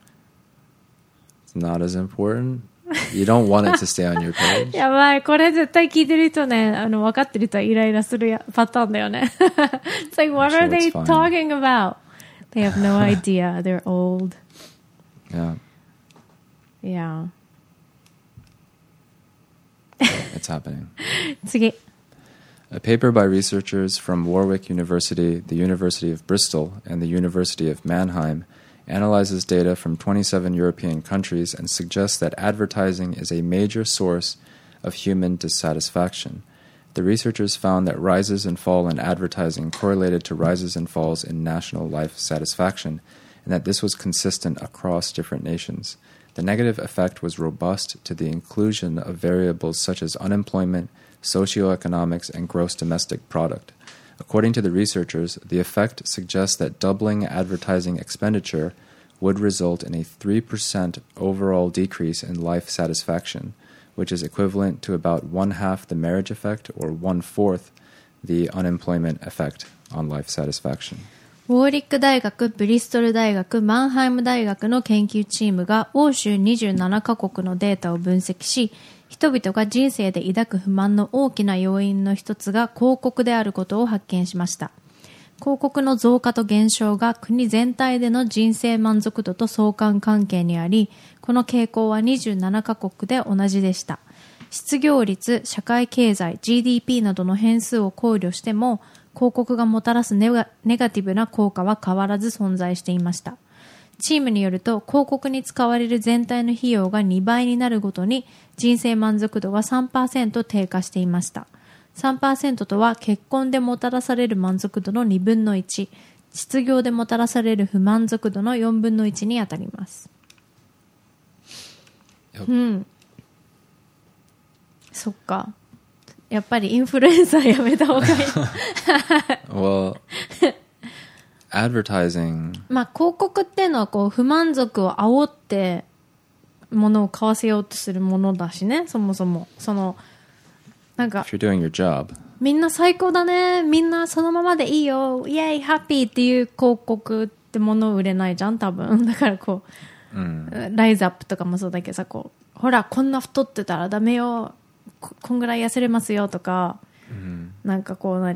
not as important, you don't want it to stay on your page. やばい、これ絶対聞いてる人ね、分かってる人はイライラするパターンだよね。It's like, what are they talking about? They have no idea. They're old. Yeah. Yeah. It's happening. 次。 A paper by researchers from Warwick University, the University of Bristol, and the University of Mannheim analyzes data from 27 European countries and suggests that advertising is a major source of human dissatisfaction. The researchers found that rises and fall in advertising correlated to rises and falls in national life satisfaction, and that this was consistent across different nations. The negative effect was robust to the inclusion of variables such as unemployment, socioeconomics, and gross domestic product. According to the researchers, the effect suggests that doubling advertising expenditure would result in a 3% overall decrease in life satisfaction, which is equivalent to about 1/2 the marriage effect or 1/4 the unemployment effect on life satisfaction. ウォーリック大学、ブリストル大学、マンハイム大学の研究チームが欧州27カ国のデータを分析し、人々が人生で抱く不満の大きな要因の一つが広告であることを発見しました。広告の増加と減少が国全体での人生満足度と相関関係にあり、この傾向は27カ国で同じでした。失業率、社会経済、GDP などの変数を考慮しても、広告がもたらすネガティブな効果は変わらず存在していました。チームによると、広告に使われる全体の費用が2倍になるごとに、人生満足度は 3% 低下していました。3% とは結婚でもたらされる満足度の2分の1、失業でもたらされる不満足度の4分の1にあたります。そっか。やっぱりインフルエンサーやめた方がいい。 Well, advertising. まあ広告っていうのはこう不満足を煽って物を買わせようとするものだしね、そもそも。なんか If you're doing your job. みんな最高だね、みんなそのままでいいよ、イエイハッピーっていう広告って物を売れないじゃん多分。だからこう、ライズアップとかもそうだけどさ、こうほらこんな太ってたらダメよ、こんぐらい痩せれますよとか、なんかこう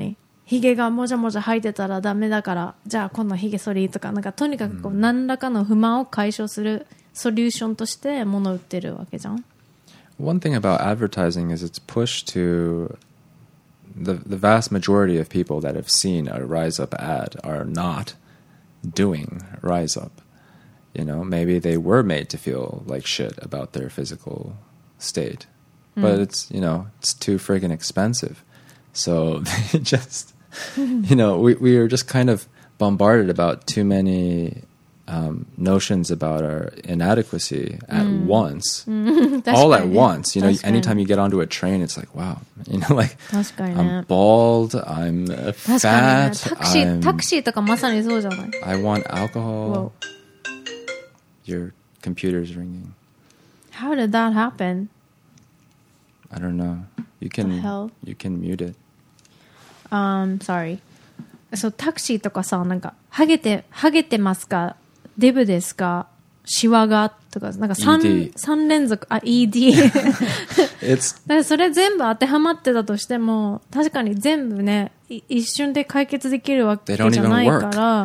ヒゲがもじゃもじゃ生えてたらダメだから、じゃあ今度ヒゲ剃りとか、なんかとにかくこう何らかの不満を解消するソリューションとして物を売ってるわけじゃん。 One thing about advertising is it's pushed to the vast majority of people that have seen a Rise Up ad are not doing Rise Up. You know, maybe they were made to feel like shit about their physical state, but it's, you know, it's too friggin' expensive. So they just, you know, we are just kind of bombarded about too many notions about our inadequacy at once, all at once. You know, anytime you get onto a train, it's like, wow, you know, like I'm bald, I'm fat, タクシーとかまさにそうじゃない？ I want alcohol. Whoa. Your computer's ringing. How did that happen? I don't know. You can mute it. Sorry. そう、タクシーとかさ、なんか、ハゲてますか？デブですか？シワがとか、なんか3連続、ED。だからそれ全部当てはまってたとしても、確かに全部ね、一瞬で解決できるわけじゃないから、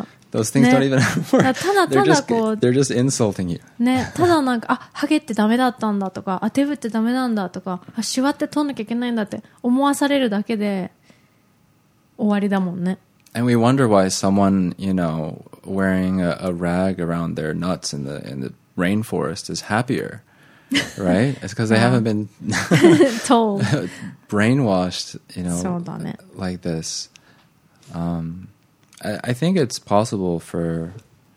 Those things don't even work. ただこう、 they're just insulting you. ね、ただなんか、ハゲってダメだったんだとか、デブってダメなんだとか、シワって取んなきゃいけないんだって思わされるだけで終わりだもんね。 And we wonder why someone, you know, wearing a rag around their nuts in the rainforest is happier, right? It's because they haven't been told, brainwashed, you know, like this. I think it's possible for...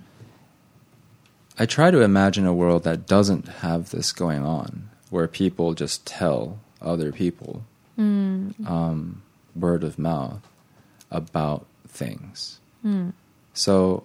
I try to imagine a world that doesn't have this going on, where people just tell other people, word of mouth, about things. So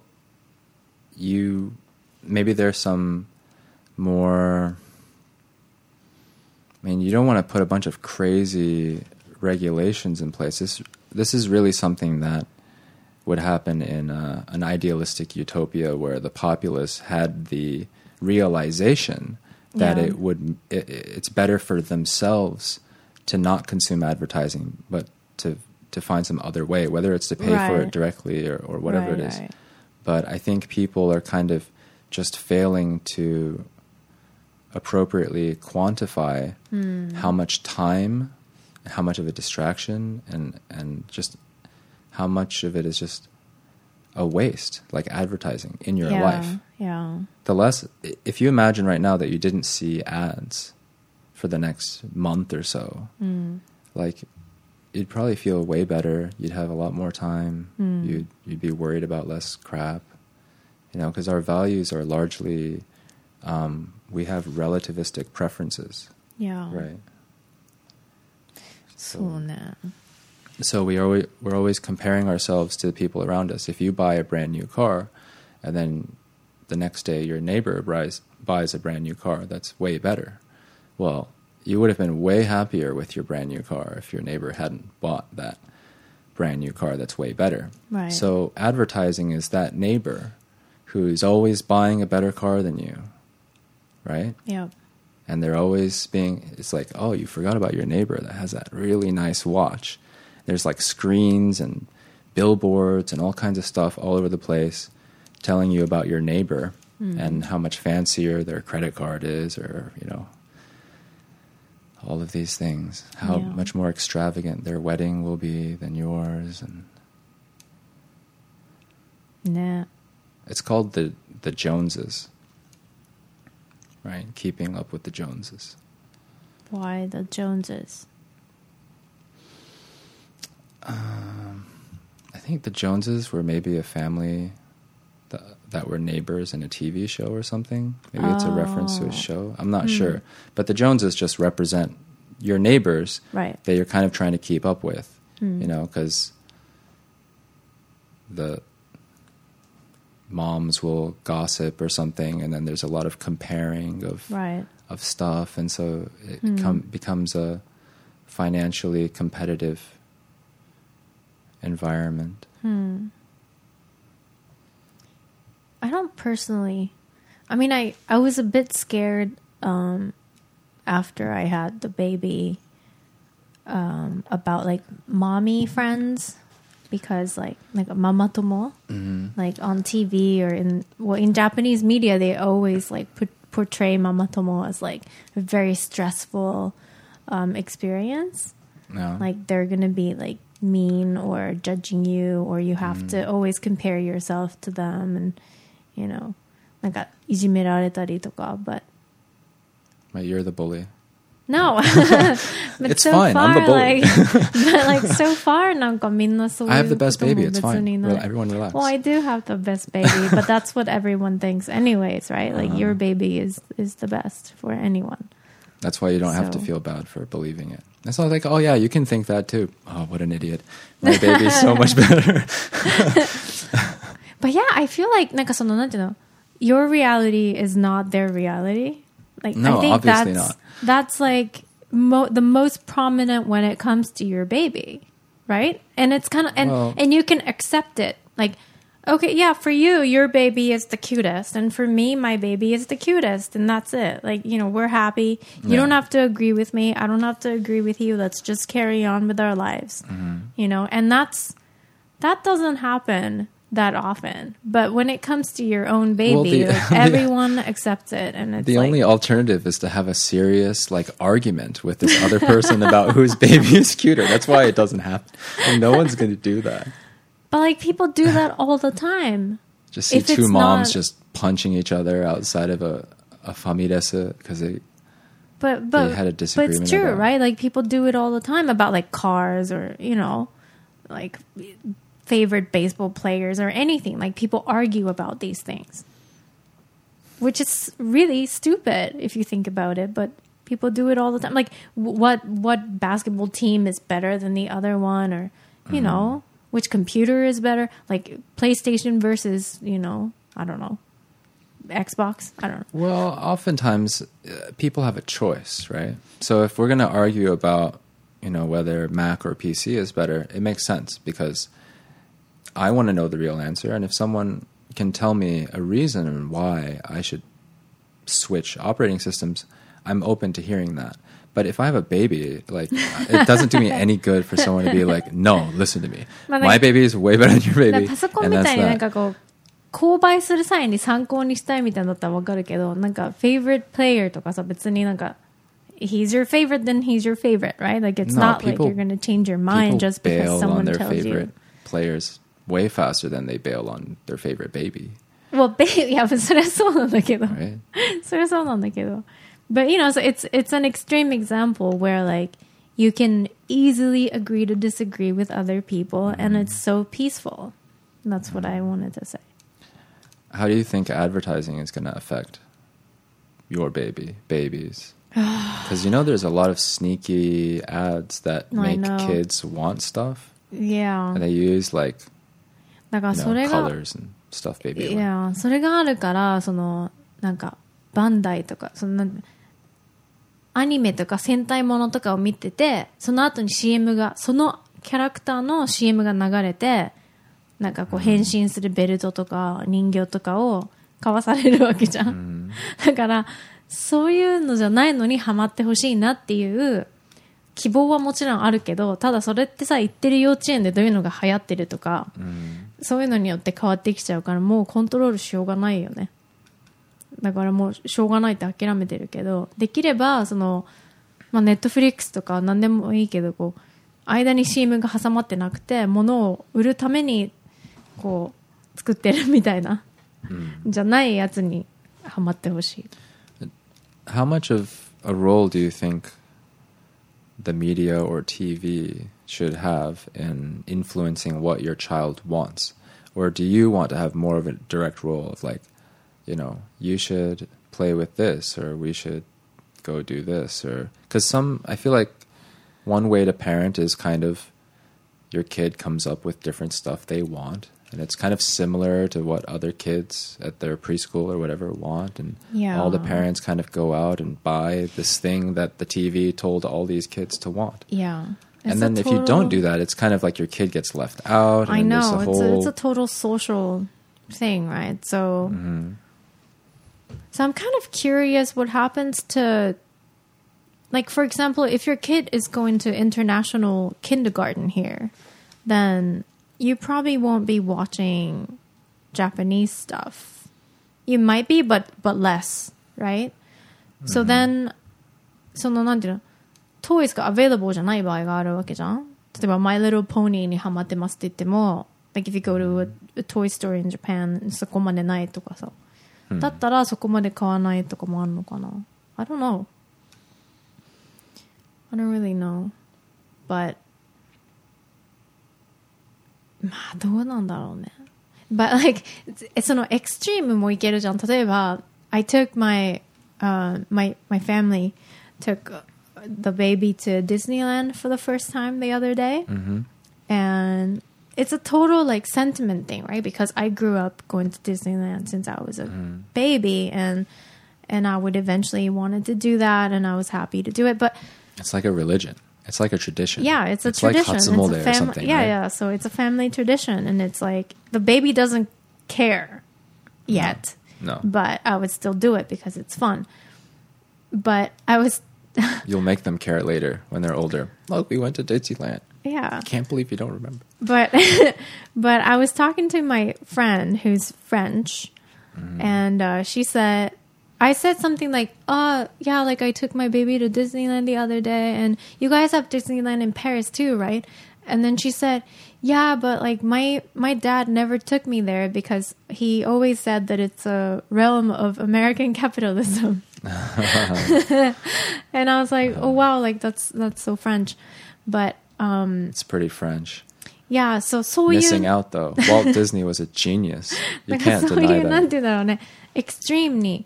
maybe there's some more... I mean, you don't want to put a bunch of crazy regulations in place. This is really something that would happen in an idealistic utopia where the populace had the realization that it's better for themselves to not consume advertising, but to find some other way, whether it's to pay for it directly or whatever it is. Right. But I think people are kind of just failing to appropriately quantify how much time, how much of a distraction, and just how much of it is just a waste, like advertising in your life. Yeah. The less, if you imagine right now that you didn't see ads for the next month or so, like you'd probably feel way better. You'd have a lot more time. You'd be worried about less crap, you know, because our values are largely, we have relativistic preferences. Yeah. Right. So we're always comparing ourselves to the people around us. If you buy a brand new car, and then the next day your neighbor buys a brand new car that's way better, well, you would have been way happier with your brand new car if your neighbor hadn't bought that brand new car that's way better. Right. So advertising is that neighbor who's always buying a better car than you, right? Yeah. And they're always it's like, oh, you forgot about your neighbor that has that really nice watch. There's like screens and billboards and all kinds of stuff all over the place telling you about your neighbor and how much fancier their credit card is, or, you know, all of these things, how much more extravagant their wedding will be than yours. And it's called the Joneses, right? Keeping up with the Joneses. Why the Joneses? I think the Joneses were maybe a family that were neighbors in a TV show or something. Maybe it's a reference to a show. I'm not sure. But the Joneses just represent your neighbors that you're kind of trying to keep up with, you know, because the moms will gossip or something, and then there's a lot of comparing of stuff, and so it becomes a financially competitive environment. I don't personally... I mean, I was a bit scared after I had the baby about, like, mommy friends. because like mama tomo, like on TV or in Japanese media, they always like portray mama tomo as like a very stressful experience. No. Like they're gonna be like mean or judging you, or you have to always compare yourself to them, and you know, なんかいじめられたりとか, but you're the bully. No, but it's so fine. Far, I'm the bully. but like so far, なんかみんなそういう I have the best ことも baby. It's 別に fine. ない。 Everyone relax. Well, I do have the best baby, but that's what everyone thinks, anyways, right? Like your baby is the best for anyone. That's why you don't have to feel bad for believing it. It's not like, oh yeah, you can think that too. Oh, what an idiot. My baby's so much better. But yeah, I feel like なんかそのなんていうの your reality is not their reality. Like No, I think obviously not. That's like the most prominent when it comes to your baby, right? And it's kind of and you can accept it. Like, okay, yeah, for you, your baby is the cutest, and for me, my baby is the cutest, and that's it. Like, you know, we're happy. You don't have to agree with me. I don't have to agree with you. Let's just carry on with our lives. You know, and that doesn't happen that often. But when it comes to your own baby, like, everyone accepts it, and it's the like, only alternative is to have a serious like argument with this other person about whose baby is cuter. That's why it doesn't happen. And no one's going to do that. But like people do that all the time. Just see two moms just punching each other outside of a famidesa because they had a disagreement. But it's true, right? Like people do it all the time about like cars or, you know, like favorite baseball players or anything. Like people argue about these things, which is really stupid if you think about it, but people do it all the time. Like what basketball team is better than the other one, or you know, which computer is better, like PlayStation versus, you know, I don't know, Xbox, I don't know. Well, oftentimes people have a choice, right? So if we're going to argue about, you know, whether Mac or PC is better, it makes sense because I want to know the real answer, and if someone can tell me a reason why I should switch operating systems, I'm open to hearing that. But if I have a baby, like, it doesn't do me any good for someone to be like, no, listen to me. My baby is way better than your baby. パソコンみたいになんかこう購買する際に参考にしたいみたいなのだったらわかるけど、なんか favorite player とかさ、別になんか he's your favorite, then he's your favorite, right? Like it's not like you're going to change your mind just because someone tells you. People bail on their favorite players way faster than they bail on their favorite baby. Well, いや、それはそうなんだけど。 Right? それはそうなんだけど。But, you know, so it's an extreme example where, like, you can easily agree to disagree with other people, and it's so peaceful. That's what I wanted to say. How do you think advertising is going to affect your babies? Because, you know, there's a lot of sneaky ads that make kids want stuff. Yeah. And they use, like, だからそれが colors and stuff baby. Yeah, それがあるから、その、なんか、バンダイとか、そのアニメとか戦隊ものとかを見てて、その後に CM が、そのキャラクターの CM が流れて、なんかこう変身するベルトとか人形とかを買わされるわけじゃん。だから、そういうのじゃないのにハマってほしいなっていう希望はもちろんあるけど、ただそれってさ、行ってる幼稚園でどういうのが流行ってるとか、そういうのによって変わってきちゃうから、もうコントロールしようがないよね。だからもうしょうがないって諦めてるけど、できればその、まあ、ネットフリックスとか何でもいいけど、こう間に CM が挟まってなくて、物を売るためにこう作ってるみたいな、じゃないやつにハマってほしい。 How much of a role do you think the media or TV should have in influencing what your child wants? Or do you want to have more of a direct role of like, you know, you should play with this, or we should go do this, or because I feel like one way to parent is kind of your kid comes up with different stuff they want, and it's kind of similar to what other kids at their preschool or whatever want, and all the parents kind of go out and buy this thing that the TV told all these kids to want. Yeah. And then if you don't do that, it's kind of like your kid gets left out. And I know, it's a total social thing, right? So, so I'm kind of curious what happens to, like, for example, if your kid is going to international kindergarten here, then you probably won't be watching Japanese stuff. You might be, but less, right? So then, そのなんていうの、toys が available じゃない場合があるわけじゃん。例えば My Little Pony にハマってますって言っても、like if you go to a toy store in Japan そこまでないとかさ、だったらそこまで買わないとかもあるのかな。I don't know. I don't really know. But まあどうなんだろうね。But like そのエクストリームもいけるじゃん。例えば I took my family took the baby to Disneyland for the first time the other day, and it's a total like sentiment thing, right? Because I grew up going to Disneyland since I was a baby, and I would eventually wanted to do that, and I was happy to do it. But it's like a religion. It's like a tradition. Yeah, it's a tradition. Like Hatsumode or something. Yeah, right? yeah. So it's a family tradition, and it's like the baby doesn't care yet. No. But I would still do it because it's fun. But I was. You'll make them care later when they're older. Look, we went to Disneyland. Yeah. I can't believe you don't remember. But I was talking to my friend who's French, and she said, I said something like, yeah, like I took my baby to Disneyland the other day, and you guys have Disneyland in Paris too, right? And then she said, yeah, but like my dad never took me there because he always said that it's a realm of American capitalism. And I was like, oh wow, like that's so French. But it's pretty French. Yeah, so そういう Missing out though. Walt Disney was a genius. You can't そういう deny なん that. ていうんだろうね、エクストリームに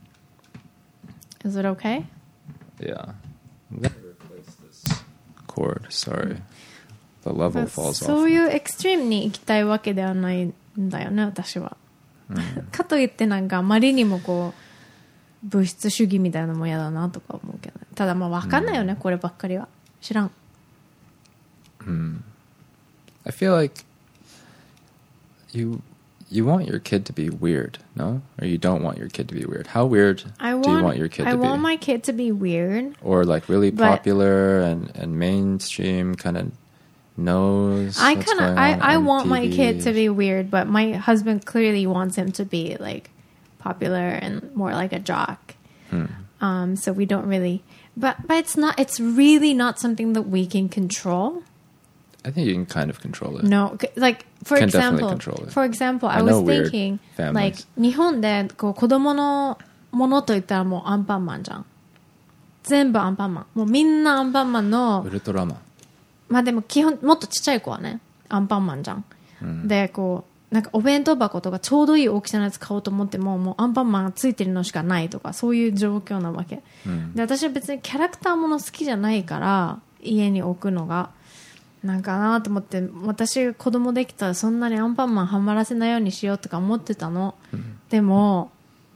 Is it okay? Yeah. I'm gonna replace this cord. Sorry. The level falls そう off. いうエクストリームに行きたいわけではないんだよね、私は。かといってなんかあまりにもこう物質主義みたいなのも嫌だなとか思うけど、ね、ただまあ分かんないよね、こればっかりは知らん。 I feel like you want your kid to be weird, no? Or you don't want your kid to be weird? How weird do you want your kid to be? I want my kid to be weird. Or like really popular and mainstream, kind of knows I what's going on I on want my TV. kid to be weird, but my husband clearly wants him to be like popular and more like a jock. So we don't really, but it's really not something that we can control. I think you can kind of control it. No, like for Can definitely example, control it. for example, I I was know weird thinking families. like 日本でこう子供のものといったらもうアンパンマンじゃん。全部アンパンマン。もうみんなアンパンマンのウルトラマン。 まあでも基本もっとちっちゃい子はねアンパンマンじゃん。でこうなんかお弁当箱とかちょうどいい大きさのやつ買おうと思ってももうアンパンマンがついてるのしかないとかそういう状況なわけ。で私は別にキャラクターもの好きじゃないから家に置くのが。なんかなと思って私子供できたらそんなにアンパンマンはまらせないようにしようとか思ってたの、でも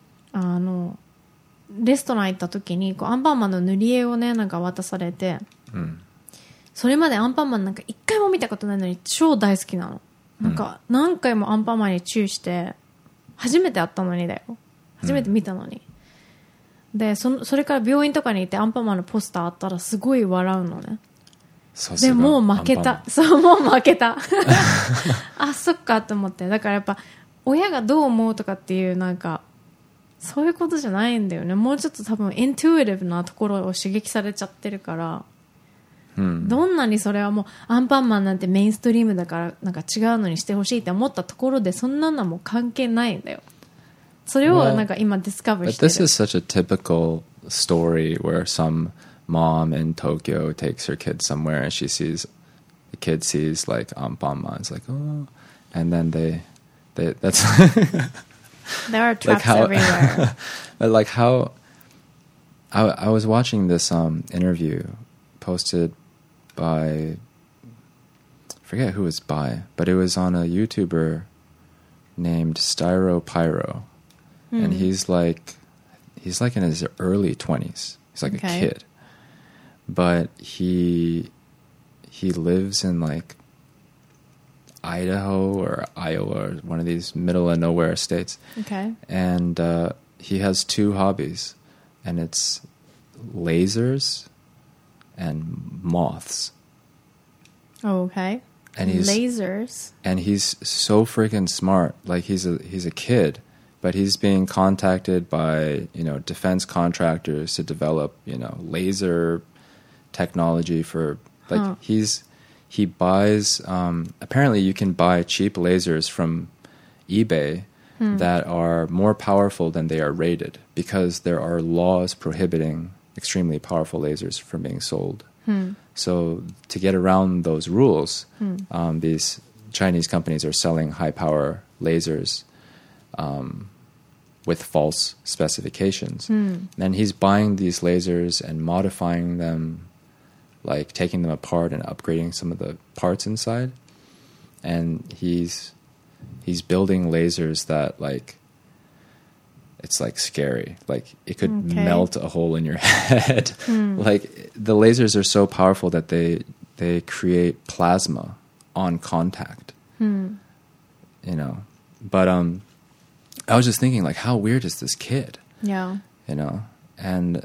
レストラン行った時にこうアンパンマンの塗り絵をねなんか渡されて、それまでアンパンマンなんか一回も見たことないのに超大好きなの、なんか何回もアンパンマンにチューして初めて会ったのにだよ初めて見たのに、でそれから病院とかに行ってアンパンマンのポスターあったらすごい笑うのね。でもう負けた。そうもう負けた。あそっかと思って。だからやっぱ親がどう思うとかっていうなんかそういうことじゃないんだよね。もうちょっと多分イントゥイティブなところを刺激されちゃってるから、どんなにそれはもうアンパンマンなんてメインストリームだからなんか違うのにしてほしいって思ったところでそんなのはもう関係ないんだよ。それをなんか今ディスカバーしてる。 But this is such a typical story where some mom in Tokyo takes her kid somewhere and the kid sees like Anpanman. It's like, oh, and then they that's there are traps everywhere. But like how I was watching this interview posted by, I forget who it was by, but it was on a YouTuber named Styro Pyro, and he's like in his early 20s. He's like a kid. But he lives in like Idaho or Iowa or one of these middle of nowhere states. Okay. And he has two hobbies, and it's lasers and moths. Oh, okay. And lasers. And he's so freaking smart. Like he's a kid, but he's being contacted by, defense contractors to develop, laser technology for like he buys apparently you can buy cheap lasers from eBay that are more powerful than they are rated because there are laws prohibiting extremely powerful lasers from being sold. So to get around those rules, these Chinese companies are selling high-power lasers with false specifications. And he's buying these lasers and modifying them, like taking them apart and upgrading some of the parts inside. And he's building lasers that, like, it's like scary. Like it could melt a hole in your head. Like the lasers are so powerful that they create plasma on contact. But I was just thinking, like, how weird is this kid? Yeah. And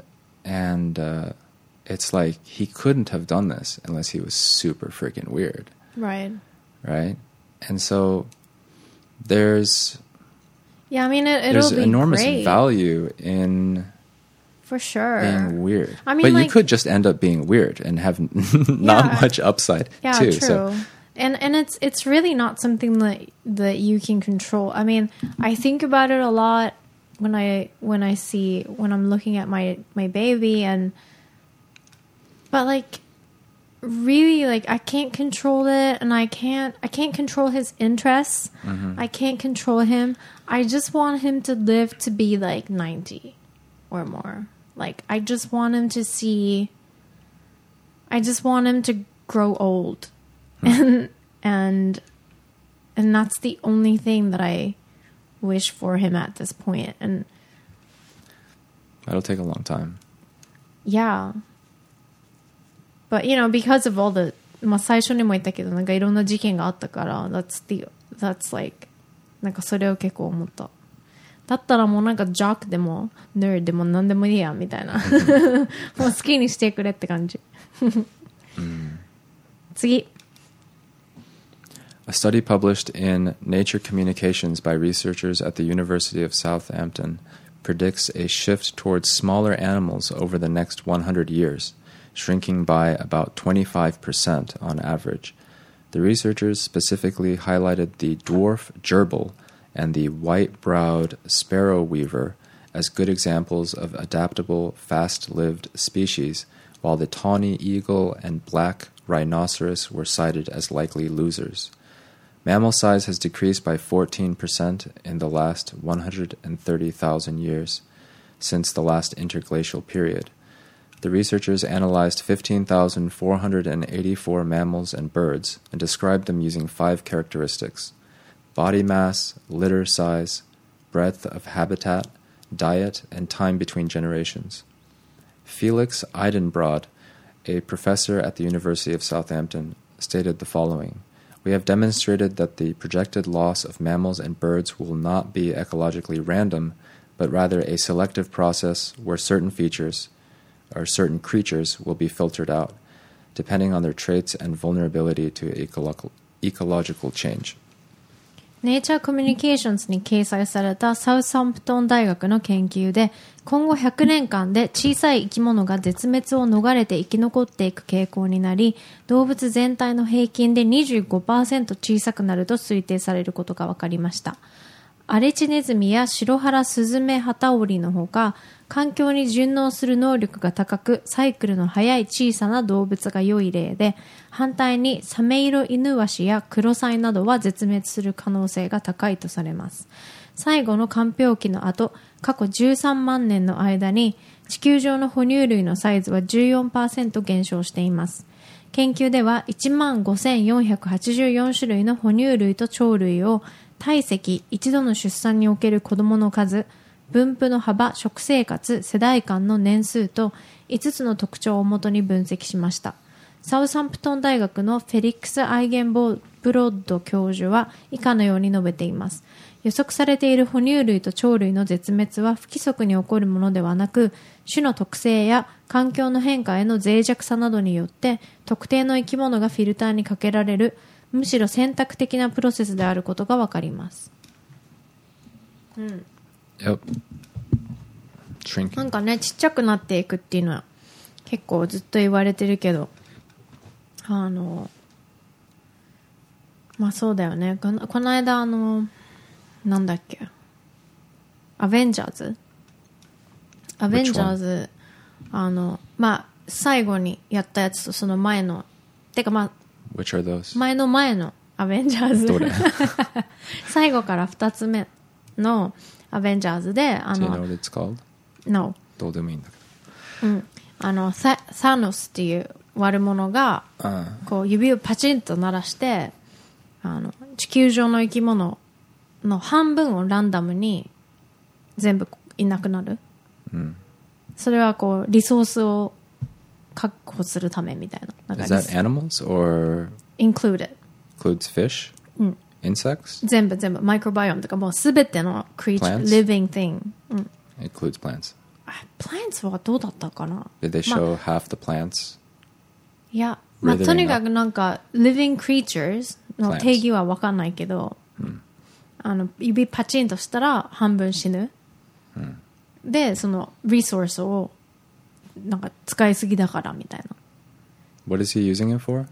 it's like he couldn't have done this unless he was super freaking weird. Right. And so there's it'll be enormous great. value in for sure being weird. I mean, but like, you could just end up being weird and have not much upside too. True. So. And it's really not something that you can control. I mean, I think about it a lot when I'm looking at my baby but like really, like, I can't control it, and I can't control his interests. I can't control him. I just want him to live to be like 90 or more. Like I just want him to grow old. And that's the only thing that I wish for him at this point. And that'll take a long time. Yeah. But, because of all the, 最初にも言ったけど、なんかいろんな事件があったから、that's like、なんかそれを結構思った。だったらもうなんかジャックでも、ネルでも何でもいいや、みたいな。もう好きにしてくれって感じ。次。 A study published in Nature Communications by researchers at the University of Southampton predicts a shift towards smaller animals over the next 100 years, shrinking by about 25% on average. The researchers specifically highlighted the dwarf gerbil and the white-browed sparrow weaver as good examples of adaptable, fast-lived species, while the tawny eagle and black rhinoceros were cited as likely losers. Mammal size has decreased by 14% in the last 130,000 years, since the last interglacial period. The researchers analyzed 15,484 mammals and birds and described them using 5 characteristics: body mass, litter size, breadth of habitat, diet, and time between generations. Felix Eidenbrod, a professor at the University of Southampton, stated the following: "We have demonstrated that the projected loss of mammals and birds will not be ecologically random, but rather a selective process where certain features or certain creatures will be filtered out, depending on their traits and vulnerability to ecological change." Nature Communications に掲載されたサウサンプトン大学の研究で、今後100年間で小さい生き物が絶滅を逃れて生き残っていく傾向になり、動物全体の平均で 25% 小さくなると推定されることが分かりました。アレチネズミやシロハラスズメハタオリのほか、環境に順応する能力が高く、サイクルの速い小さな動物が良い例で、反対にサメイロイヌワシやクロサイなどは絶滅する可能性が高いとされます。最後の間氷期の後、過去13万年の間に地球上の哺乳類のサイズは 14% 減少しています。研究では 15,484 種類の哺乳類と鳥類を体積、一度の出産における子供の数、分布の幅、食生活、世代間の年数と5つの特徴をもとに分析しました。サウサンプトン大学のフェリックス・アイゲンブロッド教授は以下のように述べています。予測されている哺乳類と鳥類の絶滅は不規則に起こるものではなく、種の特性や環境の変化への脆弱さなどによって特定の生き物がフィルターにかけられるむしろ選択的なプロセスであることがわかります。 Yep. なん Shrinking. かね、ちっちゃくなっていくっていうのは結構ずっと言われてるけど、まあそうだよね。この間なんだっけ、アベンジャーズまあ最後にやったやつとその前のてかまあ Which are those? 前のアベンジャーズどれ最後から2つ目のアベンジャーズで Do you know what it's called? No どうでもいいんだけサノスっていう悪者がど。 こう指をパチンと鳴らして地球上の生き物の半分をランダムに全部いなくなる、それはこうリソースを確保するためみたいな。 Is that animals or included includes fish? Insects? 全部マイクロバイオムとかもうすべての creature Plants? living thing、 Includes plants. plants はどうだったかな。 Did they show half the plants? いや、まあ、 Writhing とにかくなんか living creatures の定義は分かんないけど、指パチンとしたら半分死ぬ、でそのリソースをなんか使いすぎだからみたいな。 What is he using it for?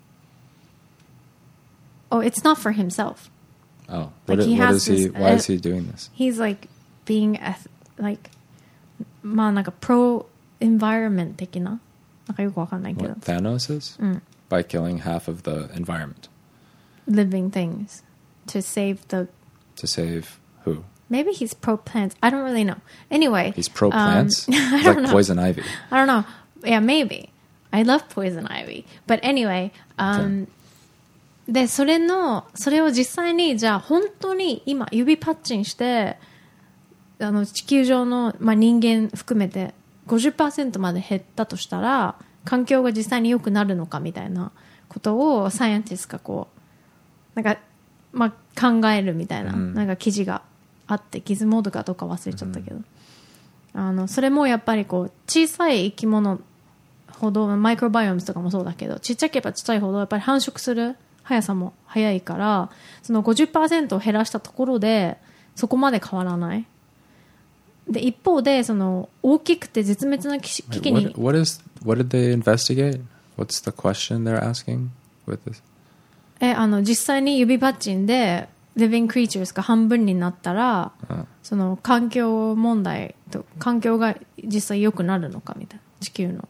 Oh, it's not for himself. Oh, Like what he is has he? this- Why is he doing this? He's like being like まあなんか pro environment 的な、なんかよくわかんないけど What Thanos is? By killing half of the environment living things to save the to save who? maybe he's pro plants. I don't really know. Anyway, He's pro plants. I He's don't like know. poison ivy. I don't know. Yeah, maybe. I love poison ivy. But anyway, Okay. でそれを実際にじゃあ本当に今指パッチンして地球上の、まあ、人間含めて 50% まで減ったとしたら環境が実際に良くなるのかみたいなことをサイエンティストがこうなんか、まあ、考えるみたいな、なんか記事があってギズモードかどうか忘れちゃったけど、それもやっぱりこう小さい生き物ほどマイクロバイオムスとかもそうだけどちっちゃければちっちゃいほどやっぱり繁殖する速さも速いからその 50% を減らしたところでそこまで変わらない。で一方でその大きくて絶滅の危機に What did they investigate? What's the question they're asking with this? 実際に指パッチンで living creatures が半分になったら、その環境問題と環境が実際良くなるのかみたいな地球の。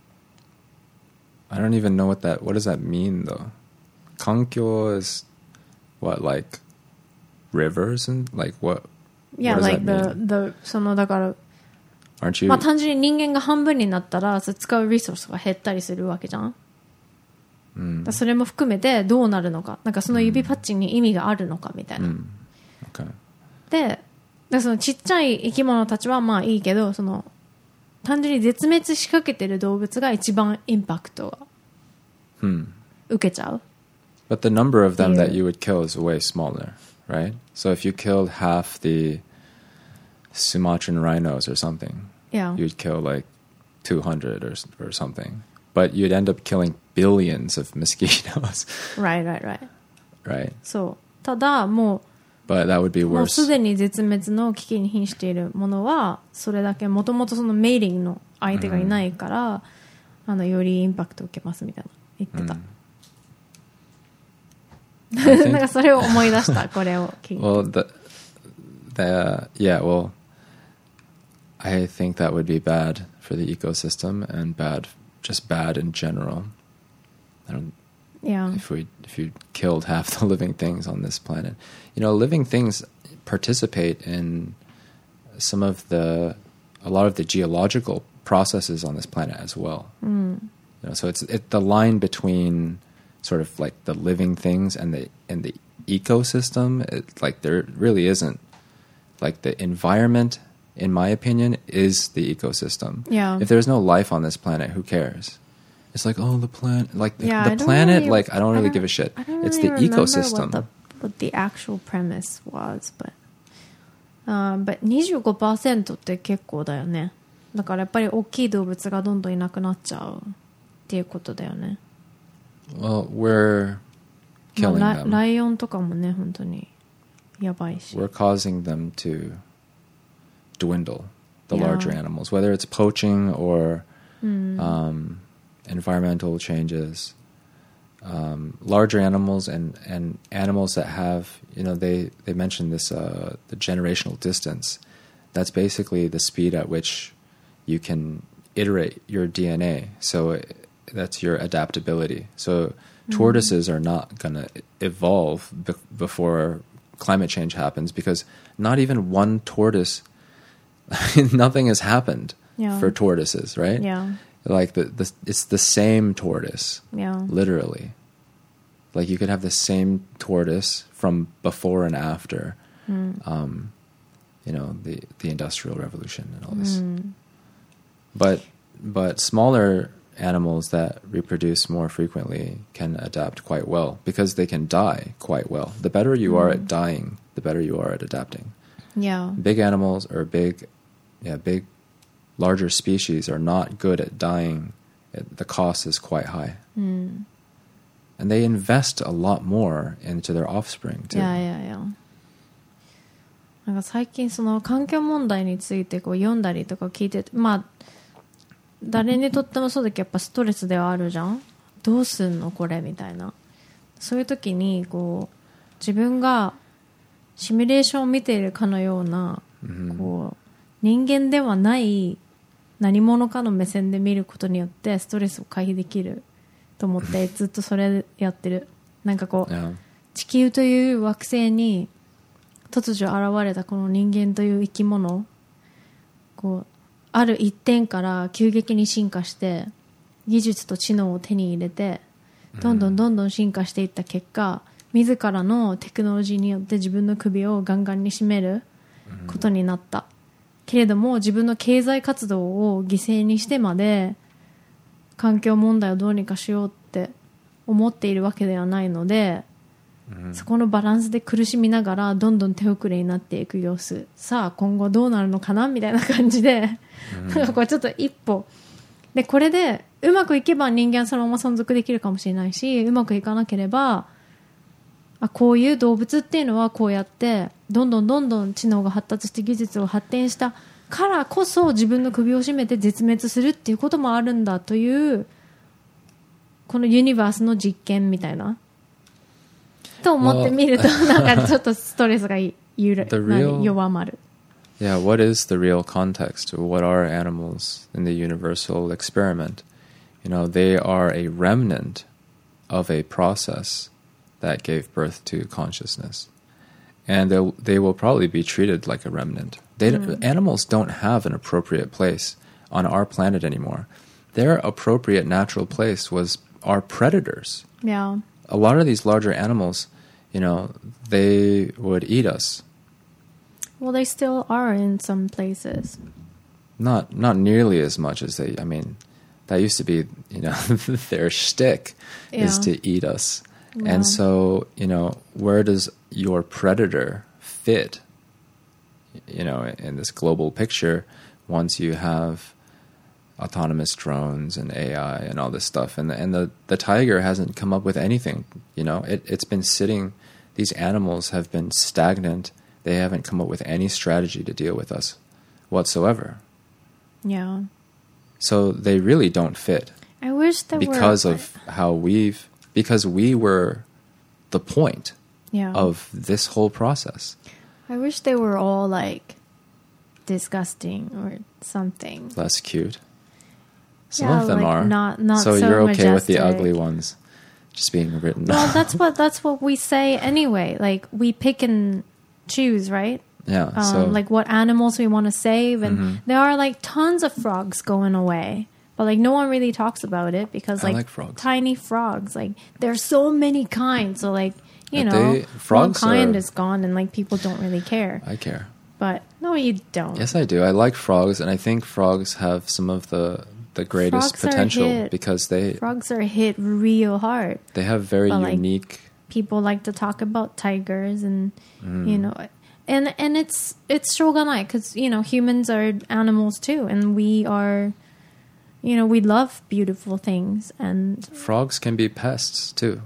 I don't even know what does that mean though? 環境 is what, like rivers and like what? Yeah, what does like that mean? the そのだから Aren't you? まあ単純に人間が半分になったらそれ使うリソースが減ったりするわけじゃん。だそれも含めてどうなるのか、なんかその指パッチンに意味があるのかみたいな。 Okay. でそのちっちゃい生き物たちはまあいいけど、その単純に絶滅しかけてる動物が一番インパクトが受けちゃう。 But the number of them that you would kill is way smaller, right? So if you killed half the Sumatran rhinos or something, Yeah. you'd kill like 200 or something. But you'd end up killing billions of mosquitoes, Right. right? そう。ただも But that would be うもう worse. すでに絶滅の危機に瀕しているものはそれだけもともとそのメイリングの相手がいないから、よりインパクトを受けますみたいな言ってた。なんかそれを思い出したこれを聞いて。 Well, yeah, well, I think that would be bad for the ecosystem and just bad in general. I don't. Yeah. If you killed half the living things on this planet, living things participate in a lot of the geological processes on this planet as well. So it's the line between sort of like the living things and the ecosystem. Like there really isn't. Like the environment, in my opinion, is the ecosystem. Yeah. If there's no life on this planet, who cares? It's like, oh, the planet, like the I don't planet, really- like I don't really give a shit. I don't It's really the remember ecosystem. what the actual premise was, but 25% って結構だよね。だからやっぱり大きい動物がどんどんいなくなっちゃうっていうことだよね。 Well, we're killing まあ them. ライオンとかもね本当にやばいし We're causing them to dwindle, the Yeah. larger animals, whether it's poaching or environmental changes. Larger animals and animals that have, they mentioned this, the generational distance. That's basically the speed at which you can iterate your DNA. So that's your adaptability. So tortoises are not going to evolve before climate change happens, because not even one tortoise, nothing has happened for tortoises, right? Yeah. Like it's the same tortoise, Yeah. literally. Like you could have the same tortoise from before and after, the Industrial Revolution and all this. But smaller animals that reproduce more frequently can adapt quite well, because they can die quite well. The better you are at dying, the better you are at adapting. Yeah. Big animals or larger species are not good at dying. The cost is quite high. And they invest a lot more into their offspring too. いやいやいや。なんか最近その環境問題についてこう読んだりとか聞いてて、まあ誰にとってもそうだけどやっぱストレスではあるじゃん。どうすんのこれみたいな。そういう時にこう自分がシミュレーションを見ているかのような、こう人間ではない何者かの目線で見ることによってストレスを回避できると思ってずっとそれやってる。なんかこう、 Yeah. 地球という惑星に突如現れたこの人間という生き物、こうある一点から急激に進化して技術と知能を手に入れてどんどん進化していった結果、自らのテクノロジーによって自分の首をガンガンに締めることになった。けれども自分の経済活動を犠牲にしてまで環境問題をどうにかしようって思っているわけではないので、そこのバランスで苦しみながらどんどん手遅れになっていく様子、さあ今後どうなるのかなみたいな感じで、なんかこうちょっと一歩で、これでうまくいけば人間はそのまま存続できるかもしれないし、うまくいかなければこういう動物っていうのはこうやってどんどん知能が発達して技術を発展したからこそ自分の首を絞めて絶滅するっていうこともあるんだというこのユニバースの実験みたいなと思ってみると、なんかちょっとストレスが弱まる。 Yeah, what is the real context? What are animals in the universal experiment? They are a remnant of a process that gave birth to consciousness. And they will probably be treated like a remnant. Animals don't have an appropriate place on our planet anymore. Their appropriate natural place was our predators. Yeah. A lot of these larger animals, they would eat us. Well, they still are in some places. Not nearly as much as they. I mean, that used to be, their shtick is to eat us. Yeah. And so, where does your predator fit, in this global picture once you have autonomous drones and AI and all this stuff? And the tiger hasn't come up with anything, It's been sitting, these animals have been stagnant. They haven't come up with any strategy to deal with us whatsoever. Yeah. So they really don't fit. I wish there because of because we were the point of this whole process. I wish they were all like disgusting or something. Less cute. Some Yeah, of them like are. not so so you're okay with the majestic. ugly ones just being written Well, off. that's what we say anyway. Like we pick and choose, right? Yeah. So Like what animals we want to save, and there are like tons of frogs going away, but like no one really talks about it because I like like frogs. tiny frogs, like there's so many kinds. So like But one frogs kind are- is gone, and like people don't really care. I care. But no, you don't. Yes, I do. I like frogs, and I think frogs have some of the greatest Frogs are potential hit. because they Frogs are hit real hard. have very But, like, unique. People like to talk about tigers, and and it's しょうがない because humans are animals too, and we are, we love beautiful things, and Frogs can be pests too.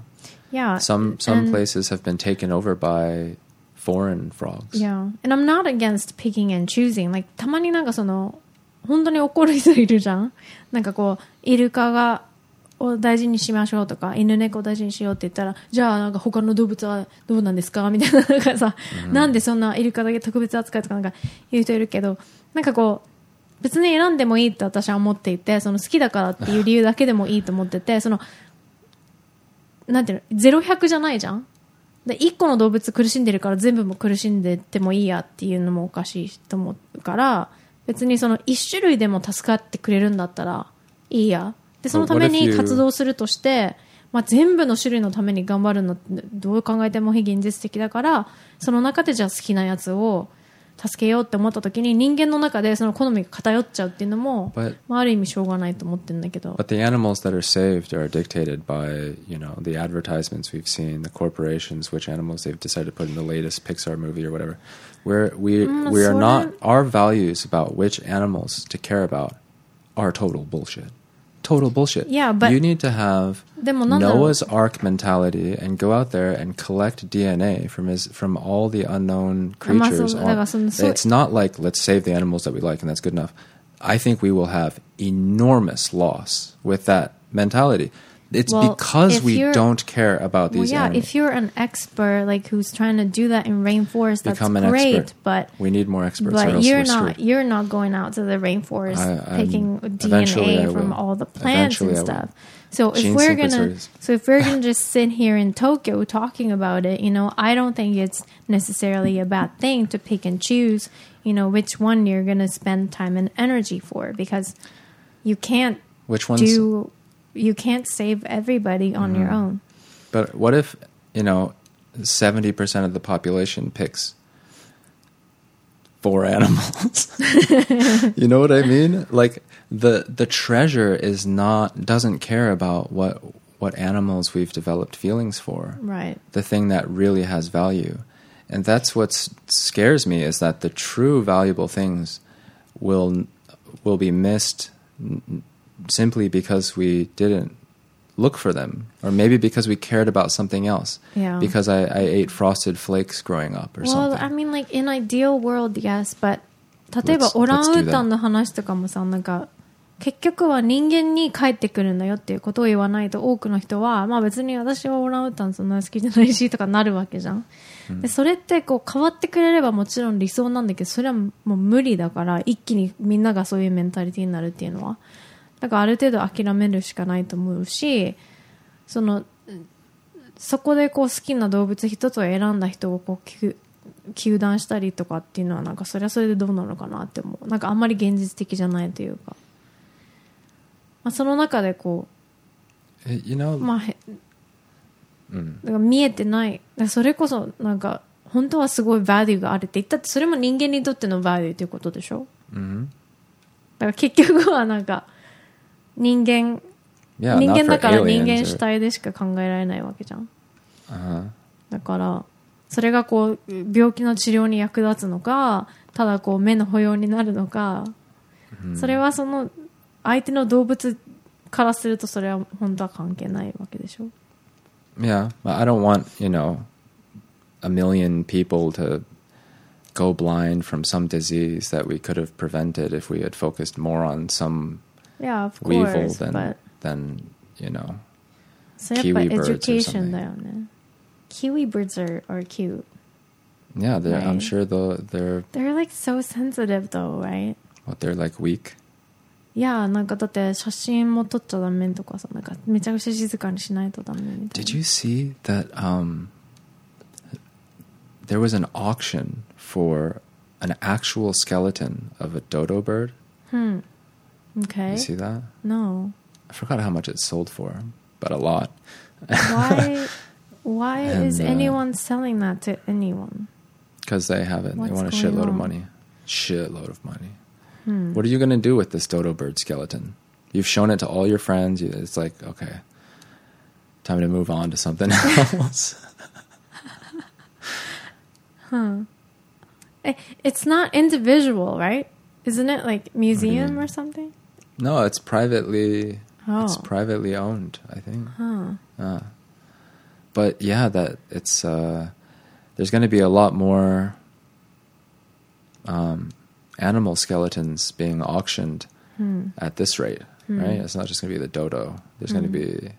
Yeah. Some and- places have been taken over by foreign frogs. Yeah. And I'm not against picking and choosing. Like, たまになんかその、本当に怒る人いるじゃん。なんかこう、イルカを大事にしましょうとか、犬猫を大事にしようって言ったら、じゃあなんか他の動物はどうなんですかみたいな、なんかさ、なんでそんなイルカだけ特別扱いとかなんか言う人いるけど、なんかこう、別に選んでもいいって私は思っていて、その好きだからっていう理由だけでもいいと思ってて、その、なんていうの、0-100じゃないじゃん。で、1個の動物苦しんでるから全部も苦しんでってもいいやっていうのもおかしいと思うから、別にその1種類でも助かってくれるんだったらいいや。で、そのために活動するとして、まあ、全部の種類のために頑張るのってどう考えても非現実的だから、その中でじゃあ好きなやつを助けようって思った時に人間の中でその好みが偏っちゃうっていうのも、まあ、ある意味しょうがないと思ってるんだけど。 But the animals that are saved are dictated by, you know, the advertisements we've seen, the corporations, which animals they've decided to put in the latest Pixar movie or whatever. We are not, our values about which animals to care about are total bullshit. Total bullshit. Yeah, but you need to have Noah's Ark mentality and go out there and collect DNA from all the unknown creatures. It's not like let's save the animals that we like and that's good enough. I think we will have enormous loss with that mentality. It's because we don't care about these animals. If you're an expert like who's trying to do that in rainforest, that's great. Expert. But we need more experts. But you're not going out to the rainforest taking DNA from all the plants and stuff. So if we're gonna just sit here in Tokyo talking about it, you know, I don't think it's necessarily a bad thing to pick and choose, you know, which one you're gonna spend time and energy for, because you can't you can't save everybody on your own. But what if, you know, 70% of the population picks 4 animals? You know what I mean? Like the treasure doesn't care about what animals we've developed feelings for. Right. The thing that really has value. And that's what scares me, is that the true valuable things will be missed simply because we didn't look for them, or maybe because we cared about something else. Yeah. Because I ate Frosted Flakes growing up or something. Well, I mean, like in ideal world, yes, but 例えばオランウータンの話とかもさ、なんか結局は人間に帰ってくるんだよっていうことを言わないと、多くの人は、まあ別に私はオランウータンそんな好きじゃないしとかなるわけじゃん。でそれってこう変わってくれればもちろん理想なんだけど、それはもう無理だから、一気にみんながそういうメンタリティになるっていうのは。だからある程度諦めるしかないと思うし、そこでこう好きな動物一つを選んだ人をこう糾弾したりとかっていうのは、なんかそれはそれでどうなのかなって思う。なんかあんまり現実的じゃないというか、まあ、その中でこう、まあだから見えてない。だからそれこそなんか本当はすごいバリューがあるって言ったって、それも人間にとってのバリューということでしょ。だから結局はなんか人間だから人間主体でしか考えられないわけじゃん。だからそれがこう病気の治療に役立つのか、ただこう目の保養になるのか、それはその相手の動物からするとそれは本当は関係ないわけでしょ。 Yeah, I don't want, you know, a million people to go blind from some disease that we could have prevented if we had focused more on some weevil than, you know, kiwi birds or something. Kiwi birds are cute. Yeah, right? I'm sure they're like so sensitive though, right? What, they're like weak? いや、なんかだって写真も撮っちゃダメとかさ、なんかめちゃくちゃ静かにしないとダメみたいな。 Did you see that there was an auction for an actual skeleton of a dodo bird? Okay. You see that? No. I forgot how much it sold for, but a lot. Why is anyone selling that to anyone? Because they have it. They want a shitload of money. Shitload of money. What are you going to do with this dodo bird skeleton? You've shown it to all your friends. It's like, okay, time to move on to something else. It's not individual, right? Isn't it like museum or something? No, it's privately. It's privately owned, I think. But yeah, that it's there's going to be a lot more animal skeletons being auctioned at this rate, right? It's not just going to be the dodo. There's going to be,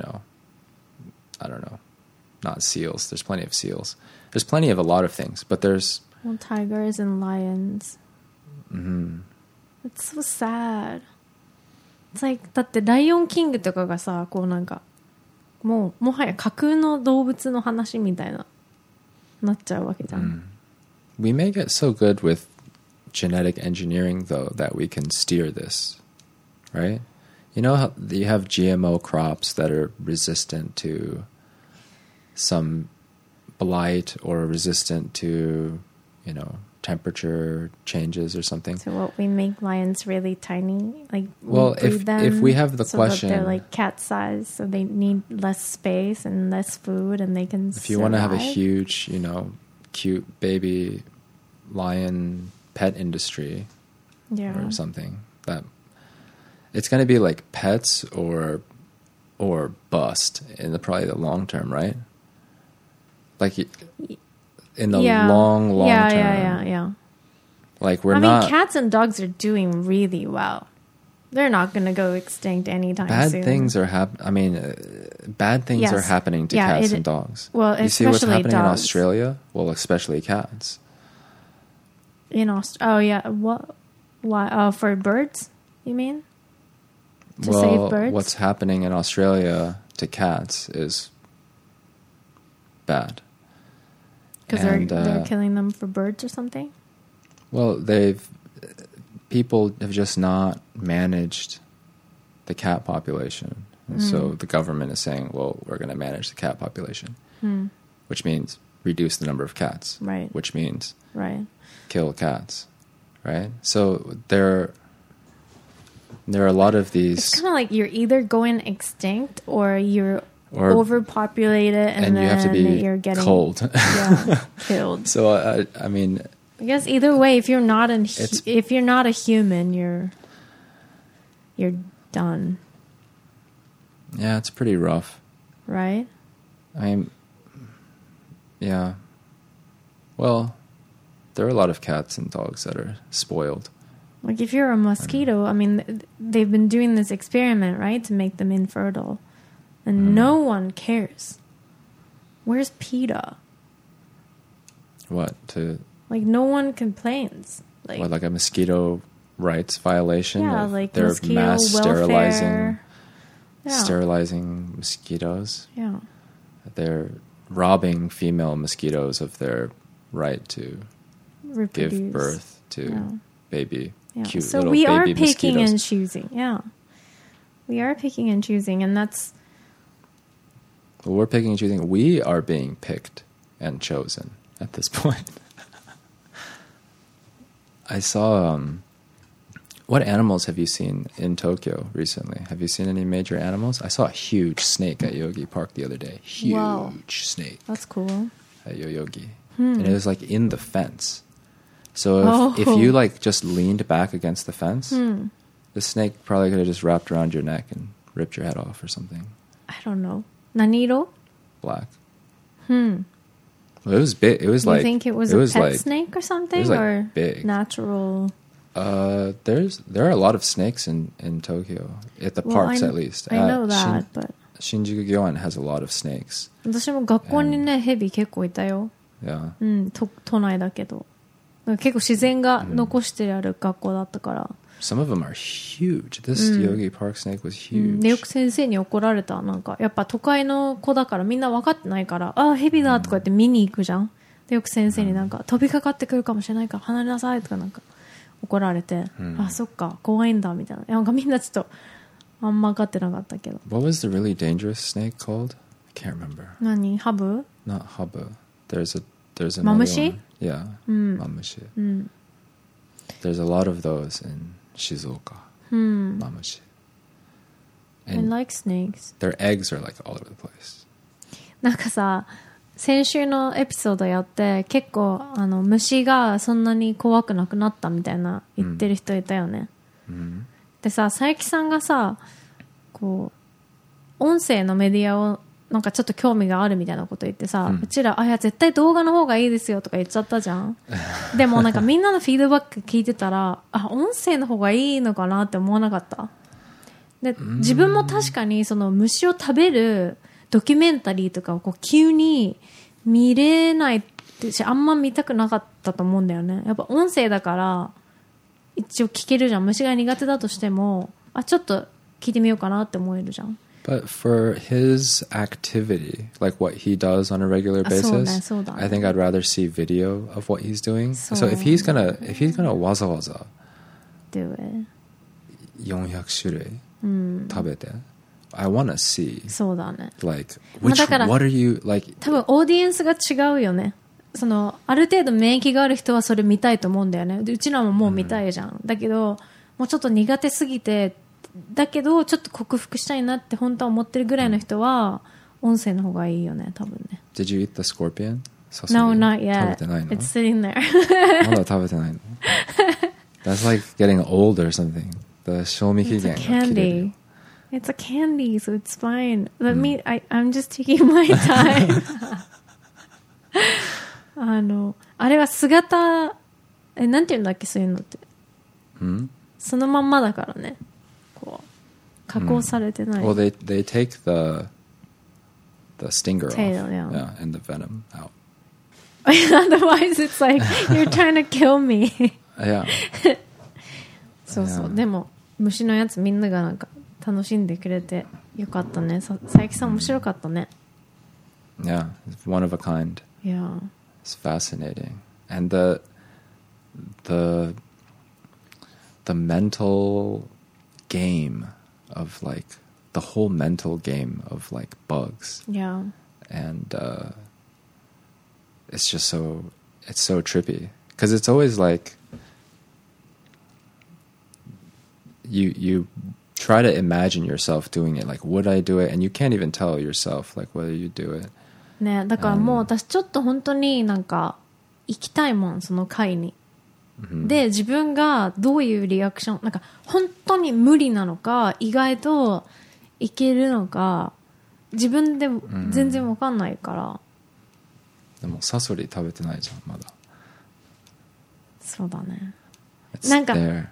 I don't know, not seals. There's plenty of seals. There's plenty of a lot of things, but there's tigers and lions. It's so sad. It's like だってライオンキングとかがさ、こうなんかもはや架空の動物の話みたいなっちゃうわけじゃん。 We may get so good with genetic engineering, though, that we can steer this, right? You know how you have GMO crops that are resistant to some blight or resistant to, temperature changes or something. So what, we make lions really tiny? Like, well, if we have the so question... that they're like cat size, so they need less space and less food, and they can If you want to have a huge, cute baby lion pet industry or something, that it's going to be like pets or bust in probably the long term, right? Like in the long term. Yeah. Like I mean, cats and dogs are doing really well. They're not going to go extinct anytime soon. Bad things are happening to cats and dogs. Well, you see what's happening dogs. in Australia? Well, especially cats. What? Why? For birds, you mean? To save birds? What's happening in Australia to cats is bad. Because they're killing them for birds or something? Well, people have just not managed the cat population. And so the government is saying, well, we're going to manage the cat population, which means reduce the number of cats, right? Which means kill cats, right? So there are a lot of these... It's kind of like you're either going extinct or you're overpopulated and then you have to be you're getting cold. Killed. So, I mean... I guess either way, if you're not a human, you're done. Yeah, it's pretty rough. Right? Yeah. Well, there are a lot of cats and dogs that are spoiled. Like if you're a mosquito, they've been doing this experiment, right, to make them infertile. And no one cares. Where's PETA? What? Like no one complains. Like a mosquito rights violation? Yeah, like they're mosquito mass welfare. Sterilizing mosquitoes. Yeah. They're robbing female mosquitoes of their right to reproduce. Give birth to baby, cute so little we baby are mosquitoes. picking and choosing. Yeah. We are picking and choosing, and that's... Well, we're picking and choosing. We are being picked and chosen at this point. I saw... what animals have you seen in Tokyo recently? Have you seen any major animals? I saw a huge snake at Yoyogi Park the other day. Huge snake. That's cool. At Yoyogi. And it was like in the fence. So if you like just leaned back against the fence, the snake probably could have just wrapped around your neck and ripped your head off or something. I don't know. Naniro? Black. Well, it was big. It was you think it was a pet snake or something? It was like or big. Natural? There are a lot of snakes in Tokyo, at the parks at least. I know that, but... Shinjuku Gyoen has a lot of snakes. 私も学校にね、ヘビ結構いたよ。 Yeah. 都内だけど。結構自然が残してある学校だったから。 Some of them are huge. This Yoyogi Park snake was huge. で、よく先生に怒られた。なんか、やっぱ都会の子だからみんな分かってないから、ヘビだとか言って見に行くじゃん。で、よく先生になんか、飛びかかってくるかもしれないから離れなさいとかなんか怒られて、そっか、怖いんだみたいな。なんかみんなちょっと、あんま分かってなかったけど。 What was the really dangerous snake called? I can't remember. 何？ハブ？ Not habu. There's another Mamushi? one. Yeah, mamushi. There's a lot of those in Shizuoka. Mamushi. I like snakes. Their eggs are like all over the place. なんかさ、先週のエピソードやって結構虫がそんなに怖くなくなったみたいな言ってる人いたよね。でさ、佐伯さんがさ、こう音声のメディアをなんかちょっと興味があるみたいなこと言ってさ、うちら、いや、絶対動画の方がいいですよとか言っちゃったじゃん。でもなんかみんなのフィードバック聞いてたら、音声の方がいいのかなって思わなかった。で、自分も確かにその虫を食べるドキュメンタリーとかをこう急に見れないってし、あんま見たくなかったと思うんだよね。やっぱ音声だから、一応聞けるじゃん。虫が苦手だとしても、ちょっと聞いてみようかなって思えるじゃん。 But for his activity, like what he does on a regular basis, I think I'd rather see video of what he's doing. So if he's gonna わざわざ do it 400種類食べて、I wanna see. そうだね。 Like what are you like? 多分オーディエンスが違うよね。そのある程度免疫がある人はそれ見たいと思うんだよね。でうちらももう見たいじゃん。だけどもうちょっと苦手すぎて。だけどちょっと克服したいなって本当は思ってるぐらいの人は音声の方がいいよね多分ね。 Did you eat the scorpion? No, not yet. 食べてないの? It's sitting there. まだ食べてないの? That's like getting old or something. The 賞味期限が切れるよ。 It's a candy, so it's fine. Let me, I'm just taking my time. あれは姿、なんて言うんだっけそういうのって。そのまんまだからね。こう加工されてない。 Well, they take the stinger Tail, off, yeah. and the venom out. Otherwise, it's like you're trying to kill me. Yeah. そうそう。でも虫のやつみんながなんか楽しんでくれてよかったね。佐伯さん面白かったね。 Yeah, it's one of a kind. Yeah. It's fascinating, and the mental game of like the whole mental game of like bugs. Yeah. And it's just so trippy because it's always like you try to imagine yourself doing it, like would I do it, and you can't even tell yourself like whether you do it. ね、だからもう私ちょっと本当になんか行きたいもんその会に。で自分がどういうリアクションなんか本当に無理なのか意外といけるのか自分でも全然わかんないから、 でもサソリ食べてないじゃんまだ。 そうだね。 It's なんか there.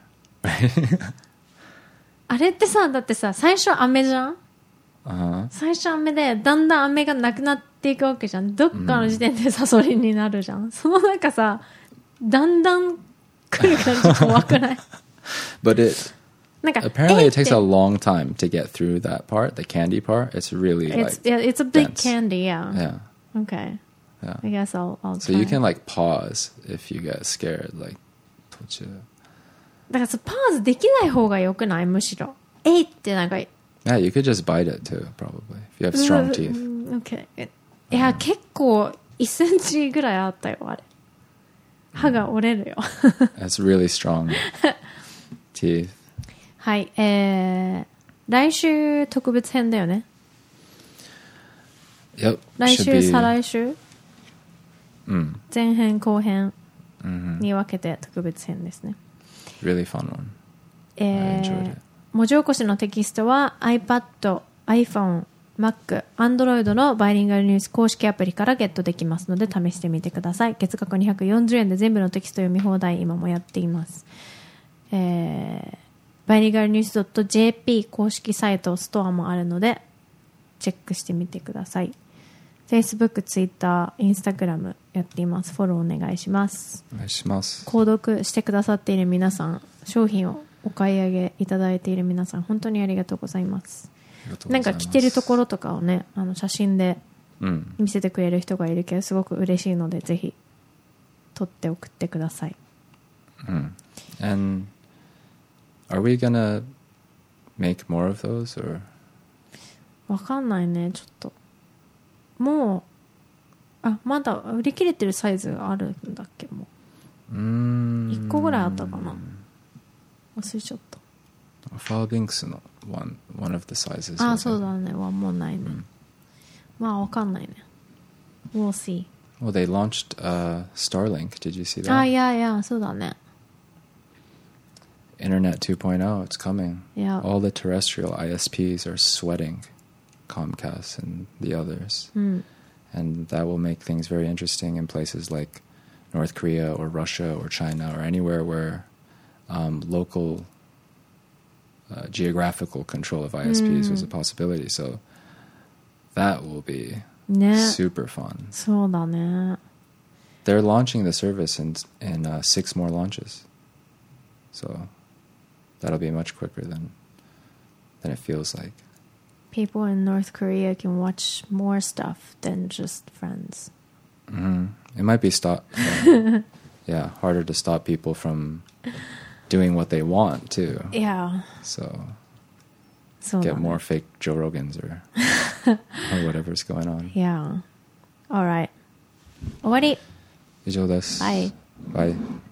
あれってさだってさ最初飴じゃん、最初飴でだんだん飴がなくなっていくわけじゃん。どっかの時点でサソリになるじゃん、そのなんかさだんだん来る感じ怖くない？ But apparently it takes a long time to get through that part, the candy part. It's really it's a big dense. candy, yeah. Yeah. Okay. Yeah. I guess I'll So try. you can like pause if you get scared, like 途中。 だからパーズできない方が良くない？むしろ。えいってなんか。 Yeah, you could just bite it too, probably if you have strong teeth. Okay. いや結構1センチぐらいあったよあれ。歯が折れるよ。 That's really strong teeth. はい、来週特別編だよね。 Yep. 来週再来週、前編後編 Mm-hmm. に分けて特別編ですね。 Really fun one. I enjoyed it. 文字起こしのテキストは iPad、iPhone、Mac、Android のバイリンガルニュース公式アプリからゲットできますので試してみてください。月額240円で全部のテキスト読み放題今もやっています。バイリンガルニュース .jp 公式サイトストアもあるのでチェックしてみてください。Facebook、Twitter、Instagram やっています。フォローお願いします。 お願いします。 購読してくださっている皆さん、商品をお買い上げいただいている皆さん、本当にありがとうございます。なんか着てるところとかをね、写真で見せてくれる人がいるけどすごく嬉しいのでぜひ撮って送ってください。 And are we gonna make more of those or? わかんないね、ちょっと。もうまだ売り切れてるサイズがあるんだっけ？もう1個ぐらいあったかな、忘れちゃった。 ファービンクスの one of the sizes。 そうだね、はもうないね。まあわかんないね。We'll see. Well, they launched Starlink. Did you see that? Yeah, そうだね。 Internet 2.0, it's coming. Yeah. All the terrestrial ISPs are sweating. Comcast and the others. And that will make things very interesting in places like North Korea or Russia or China or anywhere where local geographical control of ISPs was a possibility. So that will be ね。 super fun. そうだね。 They're launching the service in 6 more launches. So that'll be much quicker than it feels like. People in North Korea can watch more stuff than just Friends. It might be harder to stop people from doing what they want too. Yeah. So そうだ get ね。 more fake Joe Rogans or whatever's going on. Yeah. Alright. 終わり。 以上です。 Bye. Bye.